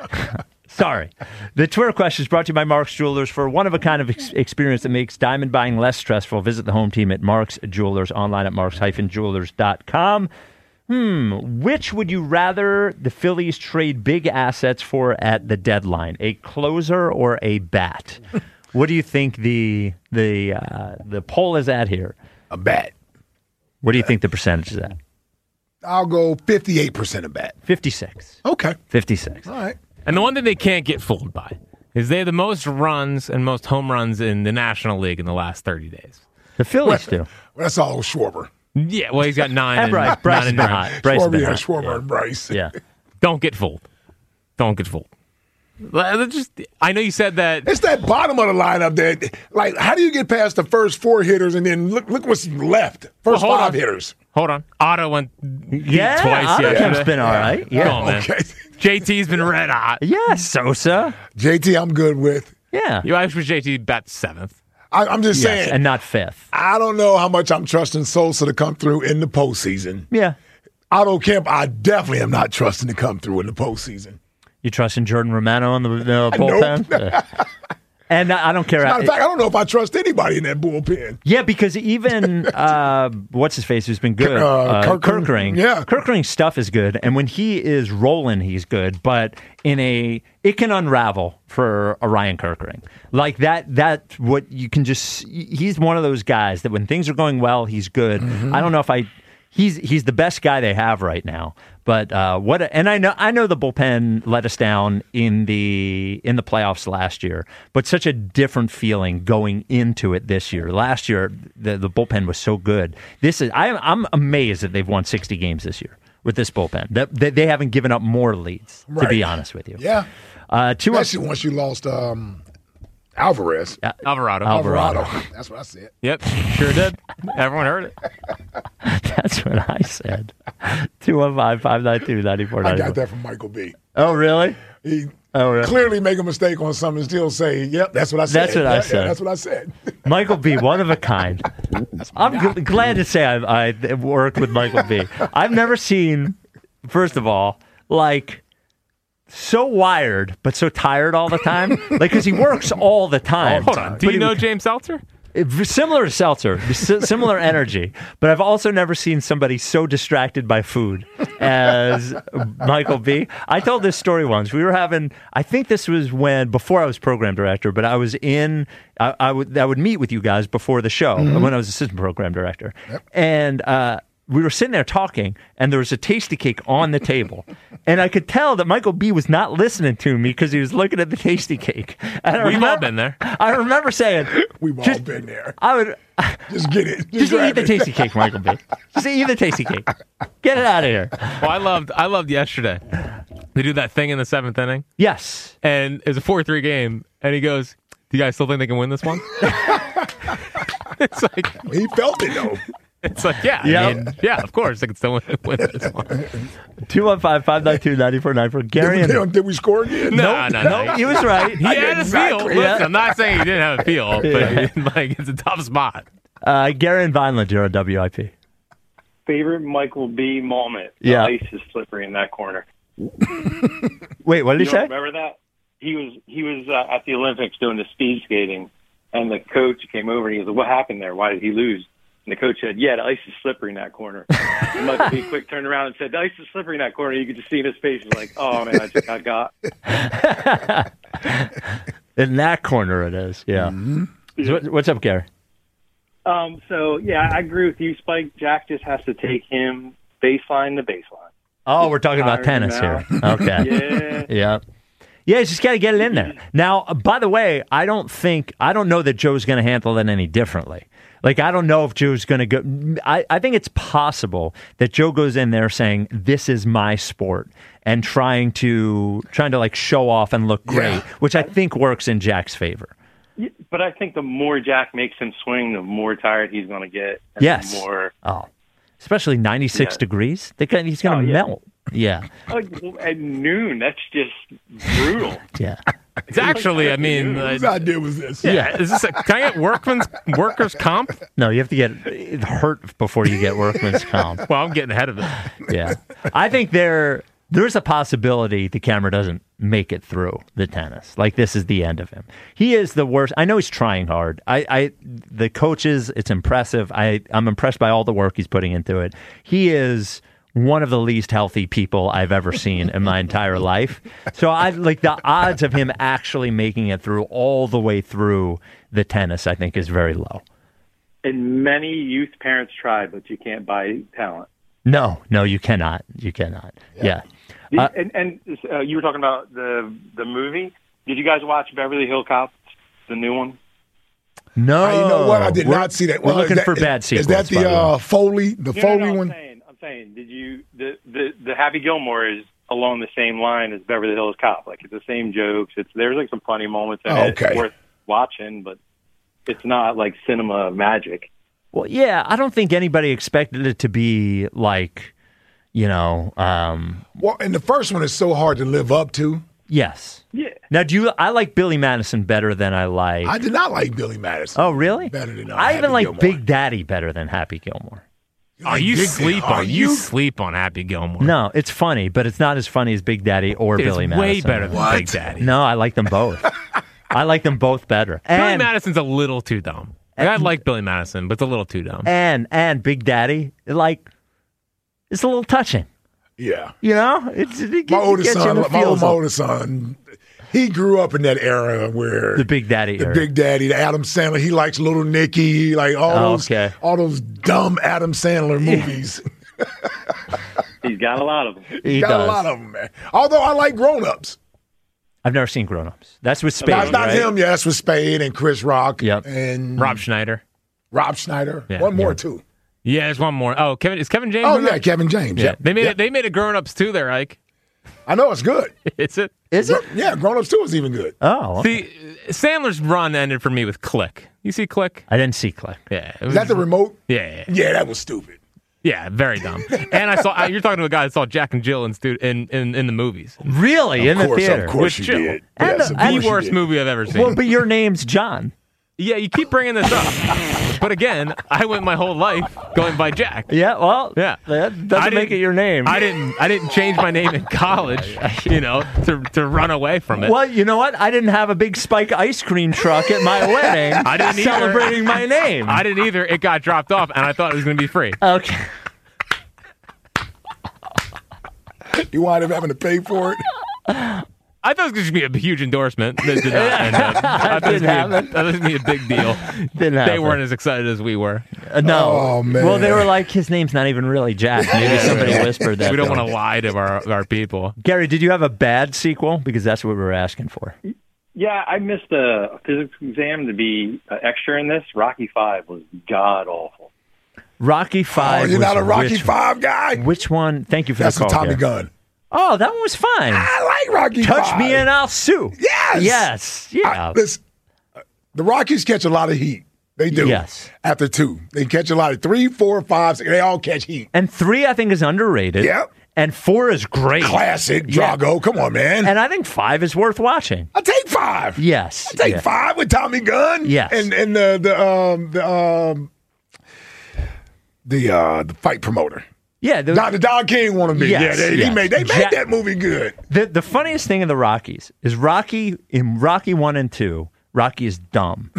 Sorry. The Twitter question is brought to you by Mark's Jewelers. For one of a kind of ex- experience that makes diamond buying less stressful, visit the home team at Mark's Jewelers, online at marks dash jewelers dot com. Hmm, which would you rather the Phillies trade big assets for at the deadline, a closer or a bat? What do you think the the uh, the poll is at here? A bat. What do you think the percentage is at? I'll go fifty-eight percent of bat. fifty-six. Okay. fifty-six. All right. And the one thing they can't get fooled by is they have the most runs and most home runs in the National League in the last thirty days. The Phillies do. Well, that's all Schwarber. Yeah, well, he's got nine. And and, Bryce, Bryce nine has and been nine. hot. Bryce has Schwarber, been yeah, hot. Schwarber Yeah. and Bryce. Yeah. Don't get fooled. Don't get fooled. Well, Just, I know you said that. It's that bottom of the lineup that, like, how do you get past the first four hitters and then look look what's left? First Well, hold five on. hitters. Hold on. Otto went Yeah, twice Otto yesterday. has been all right. Yeah. Come on, man. Okay. J T's been red hot. Yeah, Sosa. J T, I'm good with. Yeah. You wish J T bat seventh. I, I'm just Yes, saying. and not fifth. I don't know how much I'm trusting Sosa to come through in the postseason. Yeah. Otto Kemp, I definitely am not trusting to come through in the postseason. You trusting Jordan Romano in the, the Nope. bullpen? Yeah. And I don't care. As a matter of fact, I don't know if I trust anybody in that bullpen. Yeah, because even uh, what's his face who's been good, Uh, uh, Kirkring. Kirkring. Yeah. Kirkring's stuff is good, and when he is rolling, he's good. But in a, it can unravel for a Ryan Kirkring like that. That what you can just. He's one of those guys that when things are going well, he's good. Mm-hmm. I don't know if I. He's he's the best guy they have right now, But uh, what? A, and I know I know the bullpen let us down in the in the playoffs last year, but such a different feeling going into it this year. Last year, the the bullpen was so good. This is I, I'm amazed that they've won sixty games this year with this bullpen. That they, they haven't given up more leads. Right. To be honest with you, Yeah. Uh, two Especially once you lost um, Alvarez. Uh, Alvarado. Alvarado. That's what I said. Yep, sure did. Everyone heard it. That's what I said. two one five, five nine two, nine four nine I four. got that from Michael B. Oh, really? He Oh, really? clearly make a mistake on something and still say, yep, that's what I said. That's what I Yeah, said. yeah, that's what I said. Michael B, one of a kind. I'm g- glad to say I've, I worked with Michael B. I've never seen, first of all, like so wired but so tired all the time. Like because he works all the time. Hold on. Do But you he- know James Seltzer? Similar to Seltzer, s- similar energy, but I've also never seen somebody so distracted by food as Michael B. I told this story once. We were having, I think this was when, before I was program director, but I was in, I, I would I would meet with you guys before the show Mm-hmm. when I was assistant program director. And uh, we were sitting there talking, and there was a tasty cake on the table. And I could tell that Michael B. was not listening to me because he was looking at the tasty cake. And I We've all remember- been there. I remember saying, We've all Just- been there. I would Just get it. just grab eat the it. tasty cake, Michael B. Just eat the tasty cake. Get it out of here. Well, I loved I loved yesterday. They do that thing in the seventh inning. Yes. And it's a four three game. And he goes, do you guys still think they can win this one? It's like He felt it though. It's like, yeah, Yeah. I mean, yeah, of course they can still win, win this one. two one five, five nine two, nine four nine four. Gary Did, and did we score again? No, no, no. no, he was right. He had a feel. Exactly. Listen, I'm not saying he didn't have a feel, but like it's a tough spot. Uh, Gary and Vineland, you're on W I P. Favorite Michael B. moment. Yeah. The ice is slippery in that corner. Wait, what did You he don't say? remember that? He was he was uh, at the Olympics doing the speed skating, and the coach came over and he goes, "What happened there? Why did he lose?" And the coach said, "Yeah, the ice is slippery in that corner." And Michael B. quick turned around and said, "The ice is slippery in that corner." You could just see in his face, he's like, "Oh man, I just got got." In that corner it is, yeah. Mm-hmm. So what- what's up, Gary? Um, so yeah, I agree with you, Spike. Jack just has to take him baseline to baseline. Oh, we're talking about Tired tennis now. here. Okay. Yeah. Yeah. Yeah, he's just got to get it in there. Now, uh, by the way, I don't think, I don't know that Joe's going to handle it any differently. Like, I don't know if Joe's going to go. I, I think it's possible that Joe goes in there saying, this is my sport, and trying to, trying to like show off and look great, Yeah. which I think works in Jack's favor. Yeah, but I think the more Jack makes him swing, the more tired he's going to get. And Yes. The more. Oh, especially ninety-six Yeah. degrees. They can, he's going to Oh, yeah. melt. Yeah. Like, at noon, that's just brutal. Yeah. It's actually, I mean, Whose uh, idea was this? yeah. Is this a, can I get workman's workers comp? No, you have to get hurt before you get workman's comp. Well, I'm getting ahead of it. Yeah. I think there there's a possibility the camera doesn't make it through the tennis. Like, this is the end of him. He is the worst. I know he's trying hard. I, I the coaches, it's impressive. I, I'm impressed by all the work he's putting into it. He is one of the least healthy people I've ever seen in my entire life. So I like the odds of him actually making it through all the way through the tennis, I think, is very low. And many youth parents tried, but you can't buy talent. No, no, you cannot. You cannot. Yeah. Did- Uh, and and uh, you were talking about the the movie. Did you guys watch Beverly Hill Cops, the new one? No. Uh, you know what? I did We're- not see that. We're Well, looking is that- for bad is- sequels. Is that by the way. uh, Foley, the No, Foley no, no, one? I'm saying, I'm saying, did you the, the the Happy Gilmore is along the same line as Beverly Hills Cop? Like, it's the same jokes. It's there's like some funny moments in Oh, it. okay. It's worth watching, but it's not like cinema magic. Well, yeah, I don't think anybody expected it to be like, you know, um, Well, and the first one is so hard to live up to. yes. Yeah. Now, do you? I like Billy Madison better than I like. I did not like Billy Madison. Oh, really? Better than uh, I even Happy like Gilmore. Big Daddy better than Happy Gilmore. Oh, you Big- sleep are on you you- sleep on Happy Gilmore. No, it's funny, but it's not as funny as Big Daddy or It's Billy Madison. way better than What? Big Daddy. No, I like them both. I like them both better. Billy And Madison's a little too dumb. Like, I like Billy Madison, but it's a little too dumb. and and Big Daddy, like, it's a little touching. Yeah. You know, it's it gets, My it oldest gets you in son, the my, feels my of oldest son, he grew up in that era where the Big Daddy the era. Big Daddy, the Adam Sandler. He likes Little Nicky, like all Oh, those, okay. all those dumb Adam Sandler movies. He's got a lot of them. He got does. a lot of them, man. Although I like Grown Ups. I've never seen Grown Ups. That's with Spade, Not, not right? him. Yeah, that's with Spade and Chris Rock. Yep. And Rob Schneider. Rob Schneider. Yeah. One more Yeah. too. Yeah, there's one more. Oh, Kevin is Kevin James? Oh in yeah, that? Kevin James. Yeah, Yeah, they made yeah. it. They made it Grown Ups too. There, Ike. I know it's good. Is it? Is it? Yeah, Grown Ups two is even good. Oh, See, Sandler's run ended for me with Click. You see Click? I didn't see Click. Yeah, it Is that the remote? Yeah, yeah, Yeah, that was stupid. yeah, very dumb. And I saw you're talking to a guy that saw Jack and Jill in stu- in, in in the movies. Really? Of in course, the theater? of course With you Jill. did. And Yes, the- of and course The you worst did. movie I've ever seen. Well, but your name's John. Yeah, you keep bringing this up. But again, I went my whole life going by Jack. Yeah, well, Yeah. that I doesn't make it didn't- your name. I didn't. I didn't change my name in college. You know, to to run away from it. Well, you know what? I didn't have a big Spike ice cream truck at my wedding I didn't either. celebrating my name. I didn't either. It got dropped off, and I thought it was going to be free. Okay. You wind up having to pay for it. I thought it was going to be a huge endorsement. That did not end up. I thought it was Didn't going to be a big deal. Didn't They happen. weren't as excited as we were. Uh, no. Oh, man. Well, they were like, his name's not even really Jack. Maybe somebody whispered that. We don't to him. want to lie to our our people. Gary, did you have a bad sequel? Because that's what we were asking for. Yeah, I missed a physics exam to be uh, extra in this. Rocky Five was god awful. Rocky Five. Oh, you're was not a Rocky which, Five guy? Which one? Thank you for That's the a call. Tommy Gary. Gunn. Oh, that one was fine. I like Rocky Touch Five. me and I'll sue. Yes. Yes. Yeah. I, listen, uh, the Rockies catch a lot of heat. They do. Yes. After two. They catch a lot of three, four, five, six. They all catch heat. And three, I think, is underrated. Yep. And four is great. Classic. Yeah. Drago. Come on, man. And I think five is worth watching. I'll take five. Yes. I'll take yeah. five with Tommy Gunn. Yes. And and the the um the um the uh the fight promoter. Yeah. The, Don, the Don King wanted me. Yes, yeah, they, yes. he made they made Jack- that movie good. the, the funniest thing in the Rockies is Rocky, in Rocky one and two, Rocky is dumb.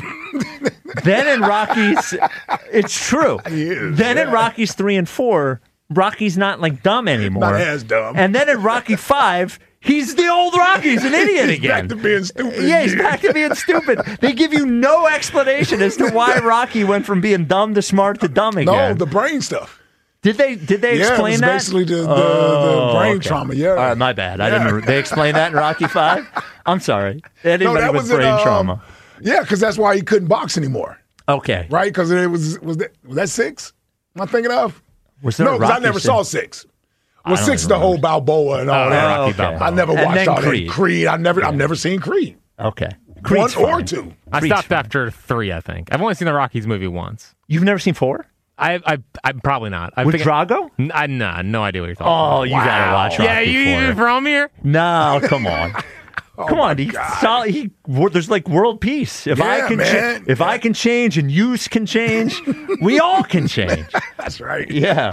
Then in Rockies, it's true. He is, then in yeah. Rockies three and four, Rocky's not like dumb anymore. Not as dumb. And then in Rocky five, he's the old Rocky. He's an idiot He's again. back to being stupid. Yeah, he's again. back to being stupid. They give you no explanation as to why Rocky went from being dumb to smart to dumb again. No, the brain stuff. Did they did they Yeah, it explain was that? basically the- the- the Oh, brain okay. trauma, yeah. All right, my bad. I didn't. They explained that in Rocky Five. I'm sorry. Anybody that with was in, brain um, trauma. Yeah, because that's why he couldn't box anymore. Okay. Right? Because it was was that was that six? Am I thinking of? Was there no, a because I Rocky never six? saw six. I Well, don't six is even the whole Balboa and all Oh, that. Rocky Balboa. I never And watched then all Creed. that. Creed. I never. I've never seen Creed. Okay. One Creed's or fine. two. I Creed's stopped fine. after three. I think I've only seen the Rockies movie once. You've never seen four? I, I, I'm probably not. I With think Drago? I, I nah, no idea what you're talking Oh, about. you gotta watch Rocky Yeah, you four. even from here? No, come on. Oh Come on, he, sol- he, wor- there's like world peace. If I Yeah, can, cha- man. if I can change and you can change, we all can change. That's right. Yeah.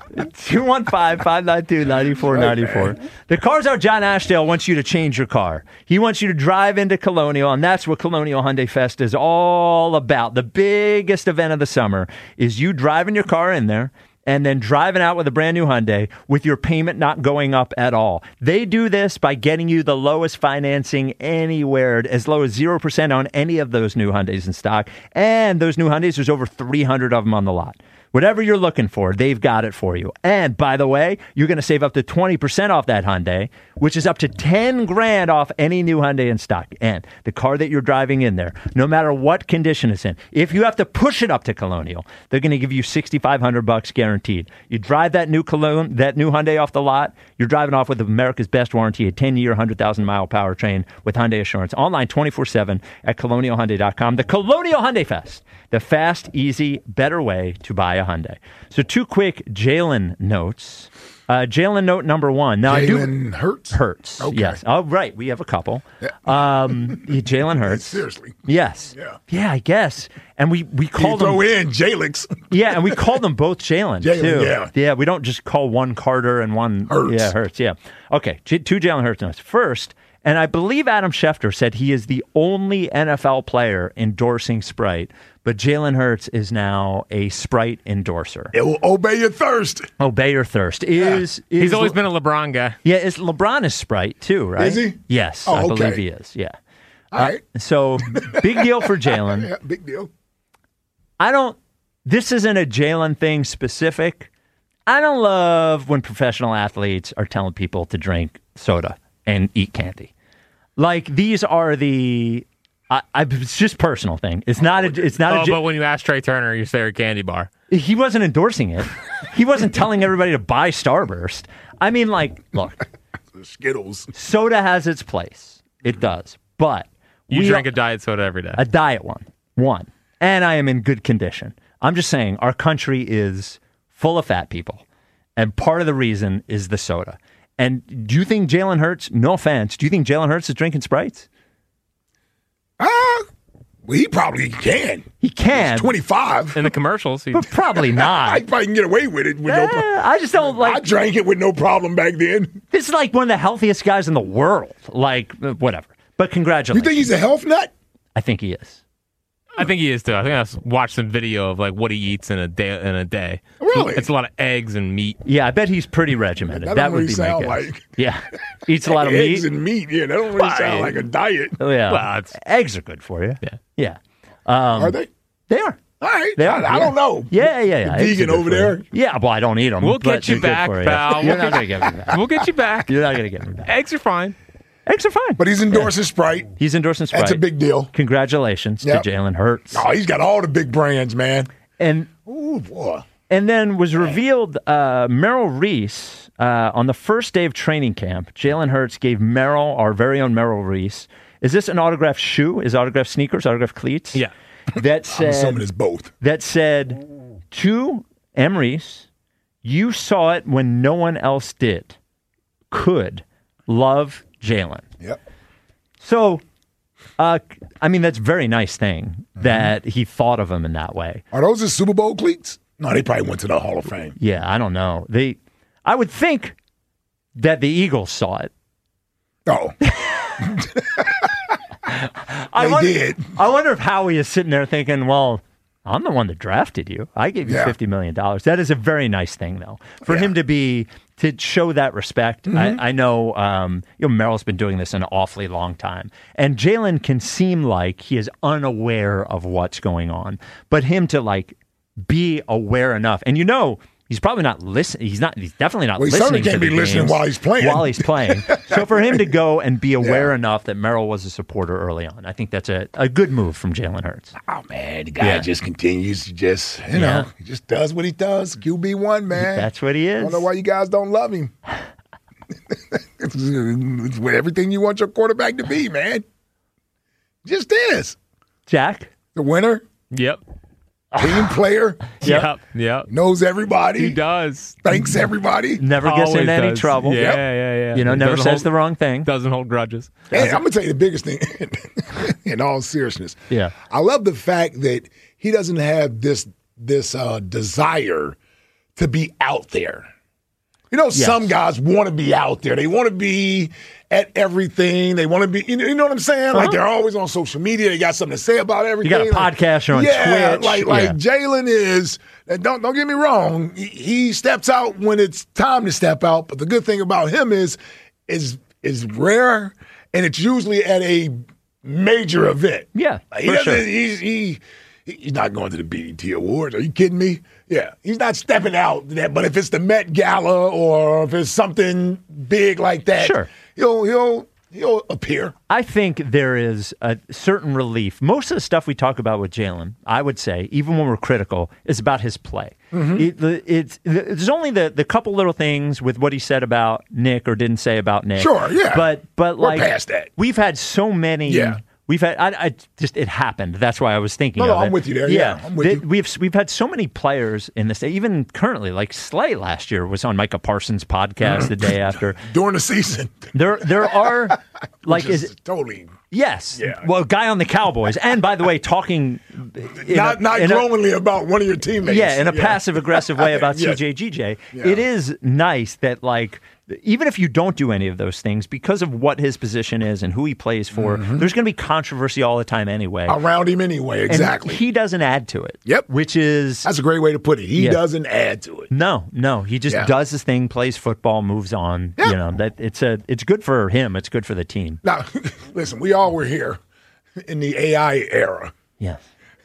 two one five, five nine two, nine four nine four. The Cars Out John Ashdale wants you to change your car. He wants you to drive into Colonial, and that's what Colonial Hyundai Fest is all about. The biggest event of the summer is you driving your car in there and then driving out with a brand new Hyundai with your payment not going up at all. They do this by getting you the lowest financing anywhere, as low as zero percent on any of those new Hyundais in stock. And those new Hyundais, there's over three hundred of them on the lot. Whatever you're looking for, they've got it for you. And by the way, you're going to save up to twenty percent off that Hyundai, which is up to ten grand off any new Hyundai in stock. And the car that you're driving in there, no matter what condition it's in, if you have to push it up to Colonial, they're going to give you sixty-five hundred bucks guaranteed. You drive that new Cologne, that new Hyundai off the lot, you're driving off with America's best warranty, a ten-year, one hundred thousand mile powertrain with Hyundai Assurance. Online twenty-four seven at colonial hyundai dot com. The Colonial Hyundai Fest, the fast, easy, better way to buy a Hyundai. So two quick Jalen notes. Uh, Jalen note number one. Now I do Jalen Hurts? Hurts. Okay. Yes. Oh, right. We have a couple. Um, yeah, Jalen Hurts. Seriously. Yes. Yeah. Yeah, I guess. And we we You call them. throw in Jalix. Yeah, and we call them both Jalen Jalen, too. yeah. Yeah, we don't just call one Carter and one Hurts. Yeah, Hurts. Yeah. Okay, J- two Jalen Hurts notes. First, and I believe Adam Schefter said he is the only N F L player endorsing Sprite, but Jalen Hurts is now a Sprite endorser. It will obey your thirst. Obey your thirst. Is, is He's always been a LeBron guy. Yeah, is LeBron is Sprite too, right? Is he? Yes, Oh, I okay. believe he is. Yeah. All right. So big deal for Jalen. Yeah, big deal. I don't. This isn't a Jalen thing specific. I don't love when professional athletes are telling people to drink soda and eat candy. Like, these are the. I, I, it's just personal thing. It's not a. It's not oh, a. but when you ask Trey Turner, you say a candy bar. He wasn't endorsing it. He wasn't telling everybody to buy Starburst. I mean, like, look, Skittles. Soda has its place. It does, but You we drink are, a diet soda every day. a diet one, one, and I am in good condition. I'm just saying, our country is full of fat people, and part of the reason is the soda. And do you think Jalen Hurts? No offense. Do you think Jalen Hurts is drinking Sprites? Ah, well, he probably can. He can. He's twenty-five. In the commercials. He... But probably not. I probably can get away with it. With no pro- I just don't like. I drank it with no problem back then. This is like one of the healthiest guys in the world. Like, uh, whatever. But You congratulations. think he's a health nut? I think he is. I think he is too. I think I watched some video of like what he eats in a day. In a day, Really? it's a lot of eggs and meat. Yeah, I bet he's pretty regimented. That That, don't would really be sound my guess. like- Yeah, eats a lot of Eggs meat. and meat. Yeah, that don't really Well, sound I- like a diet. Oh, yeah, Well, it's- eggs are good for you. Yeah, yeah. Um, Are they? They are. All right. They are. I, I yeah. don't know. Yeah, yeah, yeah. The Eggs are vegan good over for there. you. Yeah, well, I don't eat them. We'll but get you they're good back, for you. pal. You're We'll not going to get me back. We'll get you back. You're not going to get me back. Eggs are fine. Eggs are fine. But he's endorsing Sprite. He's endorsing Sprite. That's a big deal. Congratulations Yep. to Jalen Hurts. Oh, he's got all the big brands, man. And Ooh, boy. And then was revealed uh, Merrill Reese uh, on the first day of training camp. Jalen Hurts gave Merrill, our very own Merrill Reese, is this an autographed shoe? Is it autographed sneakers, autographed cleats? Yeah. That said, I'm assuming it's both. That said, to M. Reese, you saw it when no one else did. Could love Jalen. Yep. So, uh, I mean, that's a very nice thing that he thought of him in that way. Are those his Super Bowl cleats? No, they probably went to the Hall of Fame. Yeah, I don't know. They, I would think that the Eagles saw it. Oh. I They wonder, did. I wonder if Howie is sitting there thinking, well, I'm the one that drafted you. I gave you Yeah. fifty million dollars. That is a very nice thing, though. For him to be, to show that respect. Mm-hmm. I, I know, um, you know, Merrill's been doing this an awfully long time. And Jalen can seem like he is unaware of what's going on. But him to, like, be aware enough. And you know, he's probably not listening. He's not. He's definitely not Well, he listening certainly can't to the be listening games while he's playing. While he's playing. So for him to go and be aware enough that Merrill was a supporter early on, I think that's a, a good move from Jalen Hurts. Oh, man, the guy Yeah. just continues to just, you Yeah. know, he just does what he does. Q B one, man. That's what he I is. don't know why you guys don't love him. it's, it's what everything you want your quarterback to be, man. Just is. Jack? The winner, Yep. team player, Yep. Yep. knows everybody. He does. Thanks everybody. Never gets Always in any does. trouble. Yeah, Yep. yeah, yeah. You know, He never doesn't says hold- the wrong thing. Doesn't hold grudges. Hey, I'm gonna tell you the biggest thing. In all seriousness, Yeah. I love the fact that he doesn't have this this uh, desire to be out there. You know, Yes. some guys want to be out there. They want to be at everything. They want to be, you know, you know what I'm saying? Like Uh-huh. they're always on social media. They got something to say about everything. You got a Like, podcast, you're on yeah, Twitch. like like Yeah. Jalen is. And don't don't get me wrong. He, he steps out when it's time to step out. But the good thing about him is is is rare, and it's usually at a major event. Yeah, Like, he for doesn't. sure. He's he. He's not going to the B E T Awards. Are you kidding me? Yeah, he's not stepping out. That, but if it's the Met Gala or if it's something big like that, Sure. he'll he'll he'll appear. I think there is a certain relief. Most of the stuff we talk about with Jalen, I would say, even when we're critical, is about his play. Mm-hmm. It, the- it's there's only the, the couple little things with what he said about Nick or didn't say about Nick. Sure, yeah. But but We're like past that. we've had so many. Yeah. We've had, I, I just, it happened. That's why I was thinking No, no, of it. I'm with you there. Yeah, I'm with That you. We've, we've had so many players in this, even currently, like Slay last year was on Micah Parsons' podcast the day after. During the season. There, there are, like, Which is is totally Yes. Yeah. Well, guy on the Cowboys. And by the way, talking in not a, not in a- glowingly about one of your teammates. yeah, in a passive aggressive way about Yes. C J G J. Yeah. It is nice that, like, even if you don't do any of those things, because of what his position is and who he plays for, Mhm. there's going to be controversy all the time anyway. Around him anyway, And exactly. he doesn't add to it. Yep. Which is That's a great way to put it. He Yeah. doesn't add to it. no, no. He just Yeah. does his thing, plays football, moves on. You know, that it's a it's good for him. It's good for the team. Now, listen, we all were here in the A I era. Yes.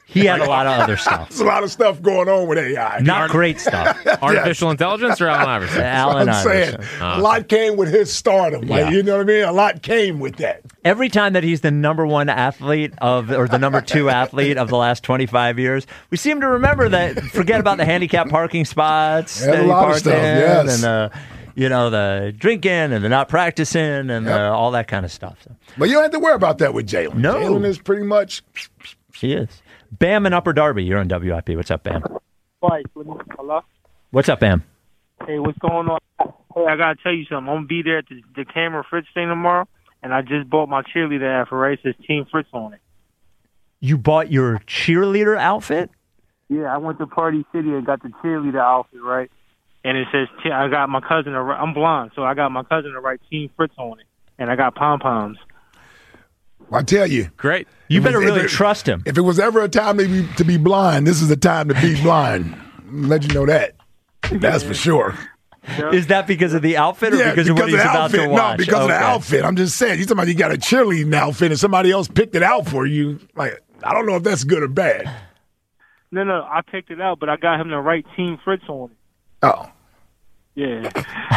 He had a lot of other stuff. There's a lot of stuff going on with A I. Not great stuff. Artificial intelligence or Allen Iverson? Allen I'm saying Iverson. a lot came with his stardom. Like, Yeah. you know what I mean? A lot came with that. Every time that he's the number one athlete of, or the number two athlete of the last twenty-five years, we seem to remember that. Forget about the handicap parking spots. Yeah, a that he lot of parked stuff, in, yes. and the, you know, the drinking and the not practicing and the, all that kind of stuff. So, But you don't have to worry about that with Jalen. No. Jalen is pretty much. he is. Bam in Upper Darby. You're on W I P. What's up, Bam? Mike, hello? What's up, Bam? Hey, what's going on? Hey, I gotta tell you something. I'm gonna be there at the, the Cameron Fritz thing tomorrow, and I just bought my cheerleader outfit. Right, it says Team Fritz on it. You bought your cheerleader outfit? Yeah, I went to Party City and got the cheerleader outfit, right? And it says te- I got my cousin. To write, I'm blonde, so I got my cousin to write Team Fritz on it, and I got pom poms. I tell you. Great. You If better it- if really it- trust him. If it was ever a time to be, to be blind, this is the time to be blind. Let you know that. That's for sure. Is that because of the outfit or Yeah, because, of what he's the about outfit. to watch? No, because of the Okay. outfit. I'm just saying. You talking about you got a cheerleading outfit and somebody else picked it out for you. Like, I don't know if that's good or bad. No, no, I picked it out, but I got him to write Team Fritz on it. Oh. Yeah.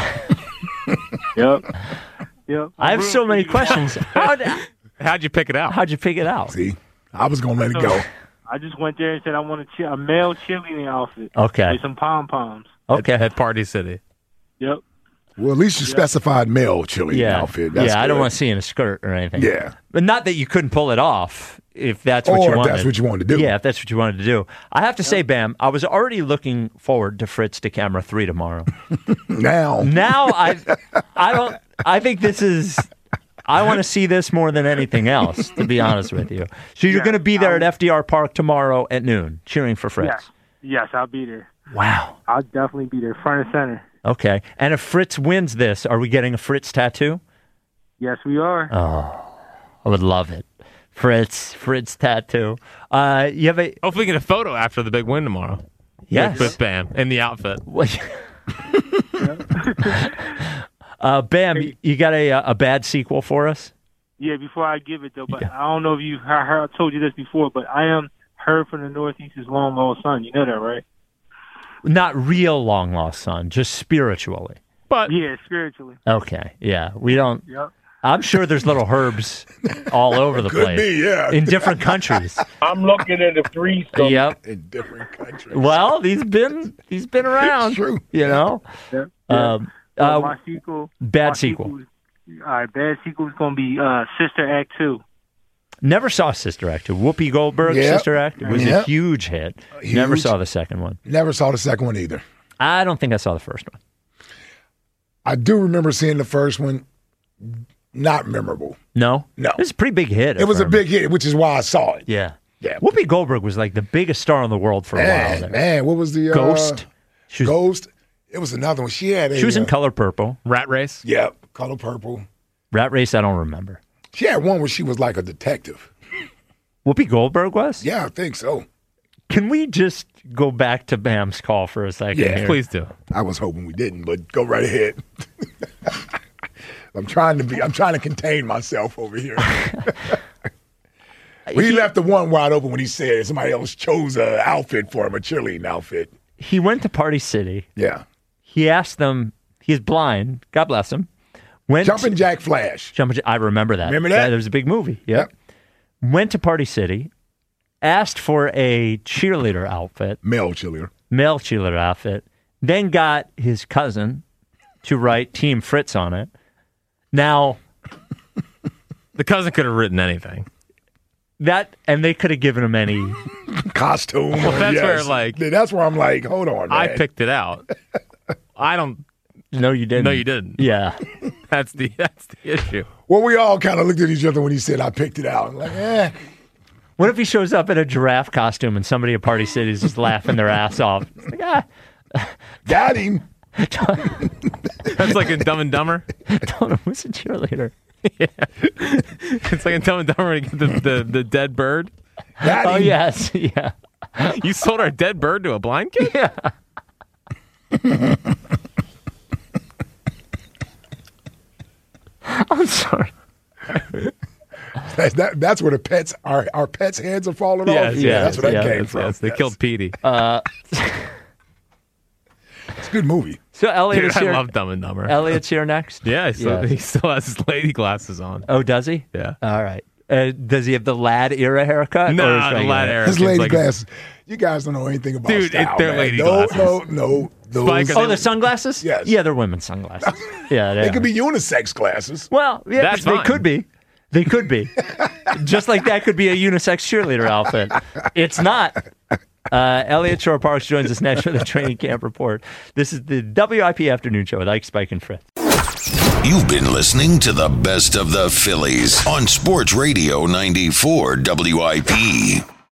Yep. Yep. I have so many questions. How'd, How'd you pick it out? How'd you pick it out? See, I was going to let it go. I just went there and said I want a, che- a male cheerleading outfit. Okay. With some pom poms. Okay. At, at Party City. Yep. Well, at least you specified male cheerleading Yeah. outfit. That's yeah, I don't good. want to see in a skirt or anything. Yeah. But not that you couldn't pull it off if that's what Or you if wanted. that's what you wanted to do. Yeah, if that's what you wanted to do. I have to say, Bam, I was already looking forward to Fritz to Camera three tomorrow. Now. Now I I don't I think this is I want to see this more than anything else, to be honest with you. So you're Yeah, going to be there I- at F D R Park tomorrow at noon, cheering for Fritz. Yes. Yes, I'll be there. Wow. I'll definitely be there, front and center. Okay. And if Fritz wins this, are we getting a Fritz tattoo? Yes, we are. Oh, I would love it. Fritz, Fritz tattoo. Uh, you have a Hopefully, get a photo after the big win tomorrow. Yes. With, with Bam in the outfit. uh, Bam, you got a a bad sequel for us? Yeah, before I give it though, but I don't know if you I heard I told you this before, but I am heard from the Northeast's long lost son. You know that, right? Not real long lost son, just spiritually. But yeah, spiritually. Okay, yeah, we don't. Yep. I'm sure there's little herbs all over the Could place. be, yeah. In different countries. I'm looking at the three stuff. Yep. In different countries. Well, he's been he's been around. True. You know. Yeah. Um, Uh, uh, my sequel. bad my sequel. is- all right, bad sequel is going to be uh, Sister Act two. Never saw Sister Act two. Whoopi Goldberg, Yep. Sister Act. It was a Yep. huge hit. Never Huge. saw the second one. Never saw the second one either. I don't think I saw the first one. I do remember seeing the first one. Not memorable. No? No. It was a pretty big hit. It was a big hit, which is why I saw it. Yeah. Yeah. Whoopi Goldberg was like the biggest star in the world for a while. Man, There. man, what was the uh, Ghost. She was, Ghost? It was another one. She had. A, she was in uh, Color Purple. Rat Race. Yep, Color Purple. Rat Race, I don't remember. She had one where she was like a detective. Whoopi Goldberg was? Yeah, I think so. Can we just go back to Bam's call for a second Yeah, here? Please do. I was hoping we didn't, but go right ahead. I'm trying to be. I'm trying to contain myself over here. Well, he left the one wide open when he said somebody else chose an outfit for him, a cheerleading outfit. He went to Party City. Yeah. He asked them, he's blind, God bless him. Went Jumping Jack Flash. Jumping, I remember that. Remember that? There was a big movie. Yep. Went to Party City, asked for a cheerleader outfit, Male cheerleader. male cheerleader outfit, then got his cousin to write Team Fritz on it. Now, The cousin could have written anything. that, and they could have given him any. Costume. Well, or- that's yes. where, like- That's where I'm like, hold on, man. I picked it out. I don't. No, you didn't. No, you didn't. Yeah. That's the that's the issue. Well, we all kind of looked at each other when he said, I picked it out. I'm like, eh. What if he shows up in a giraffe costume and somebody at Party City is just laughing their ass off? It's like, ah. Got him. That's like in Dumb and Dumber. Don't know who's a cheerleader. Yeah. It's like in Dumb and Dumber when you get the, the, the dead bird. Got Oh, him. yes. Yeah. You sold our dead bird to a blind kid? Yeah. I'm sorry. That, that, that's where the pets, our, our pets' heads are falling Yes, off. yes, that's where that yes, came yes, from. yes. They Yes. killed Petey. Uh, It's a good movie. so Elliot Dude, is I here. love Dumb and Dumber. Elliot's here next. Yeah, he still, Yeah. he still has his lady glasses on. Oh, does he? Yeah. All right. Uh, does he have the lad era haircut? No, or his the regular lad hair? era. His seems lady like- glasses. You guys don't know anything about Dude, style, it- they're man. lady no, glasses. No, no, those. Spike, Oh, the sunglasses? Yes. Yeah, they're women's sunglasses. Yeah, they, They are. could be unisex glasses. Well, yeah, That's they fine. could be. They could be. Just like that could be a unisex cheerleader outfit. It's not. Uh, Elliot Shore Parks joins us next for the training camp report. This is the W I P Afternoon Show with Ike, Spike, and Fritz. You've been listening to the best of the Phillies on Sports Radio ninety-four W I P.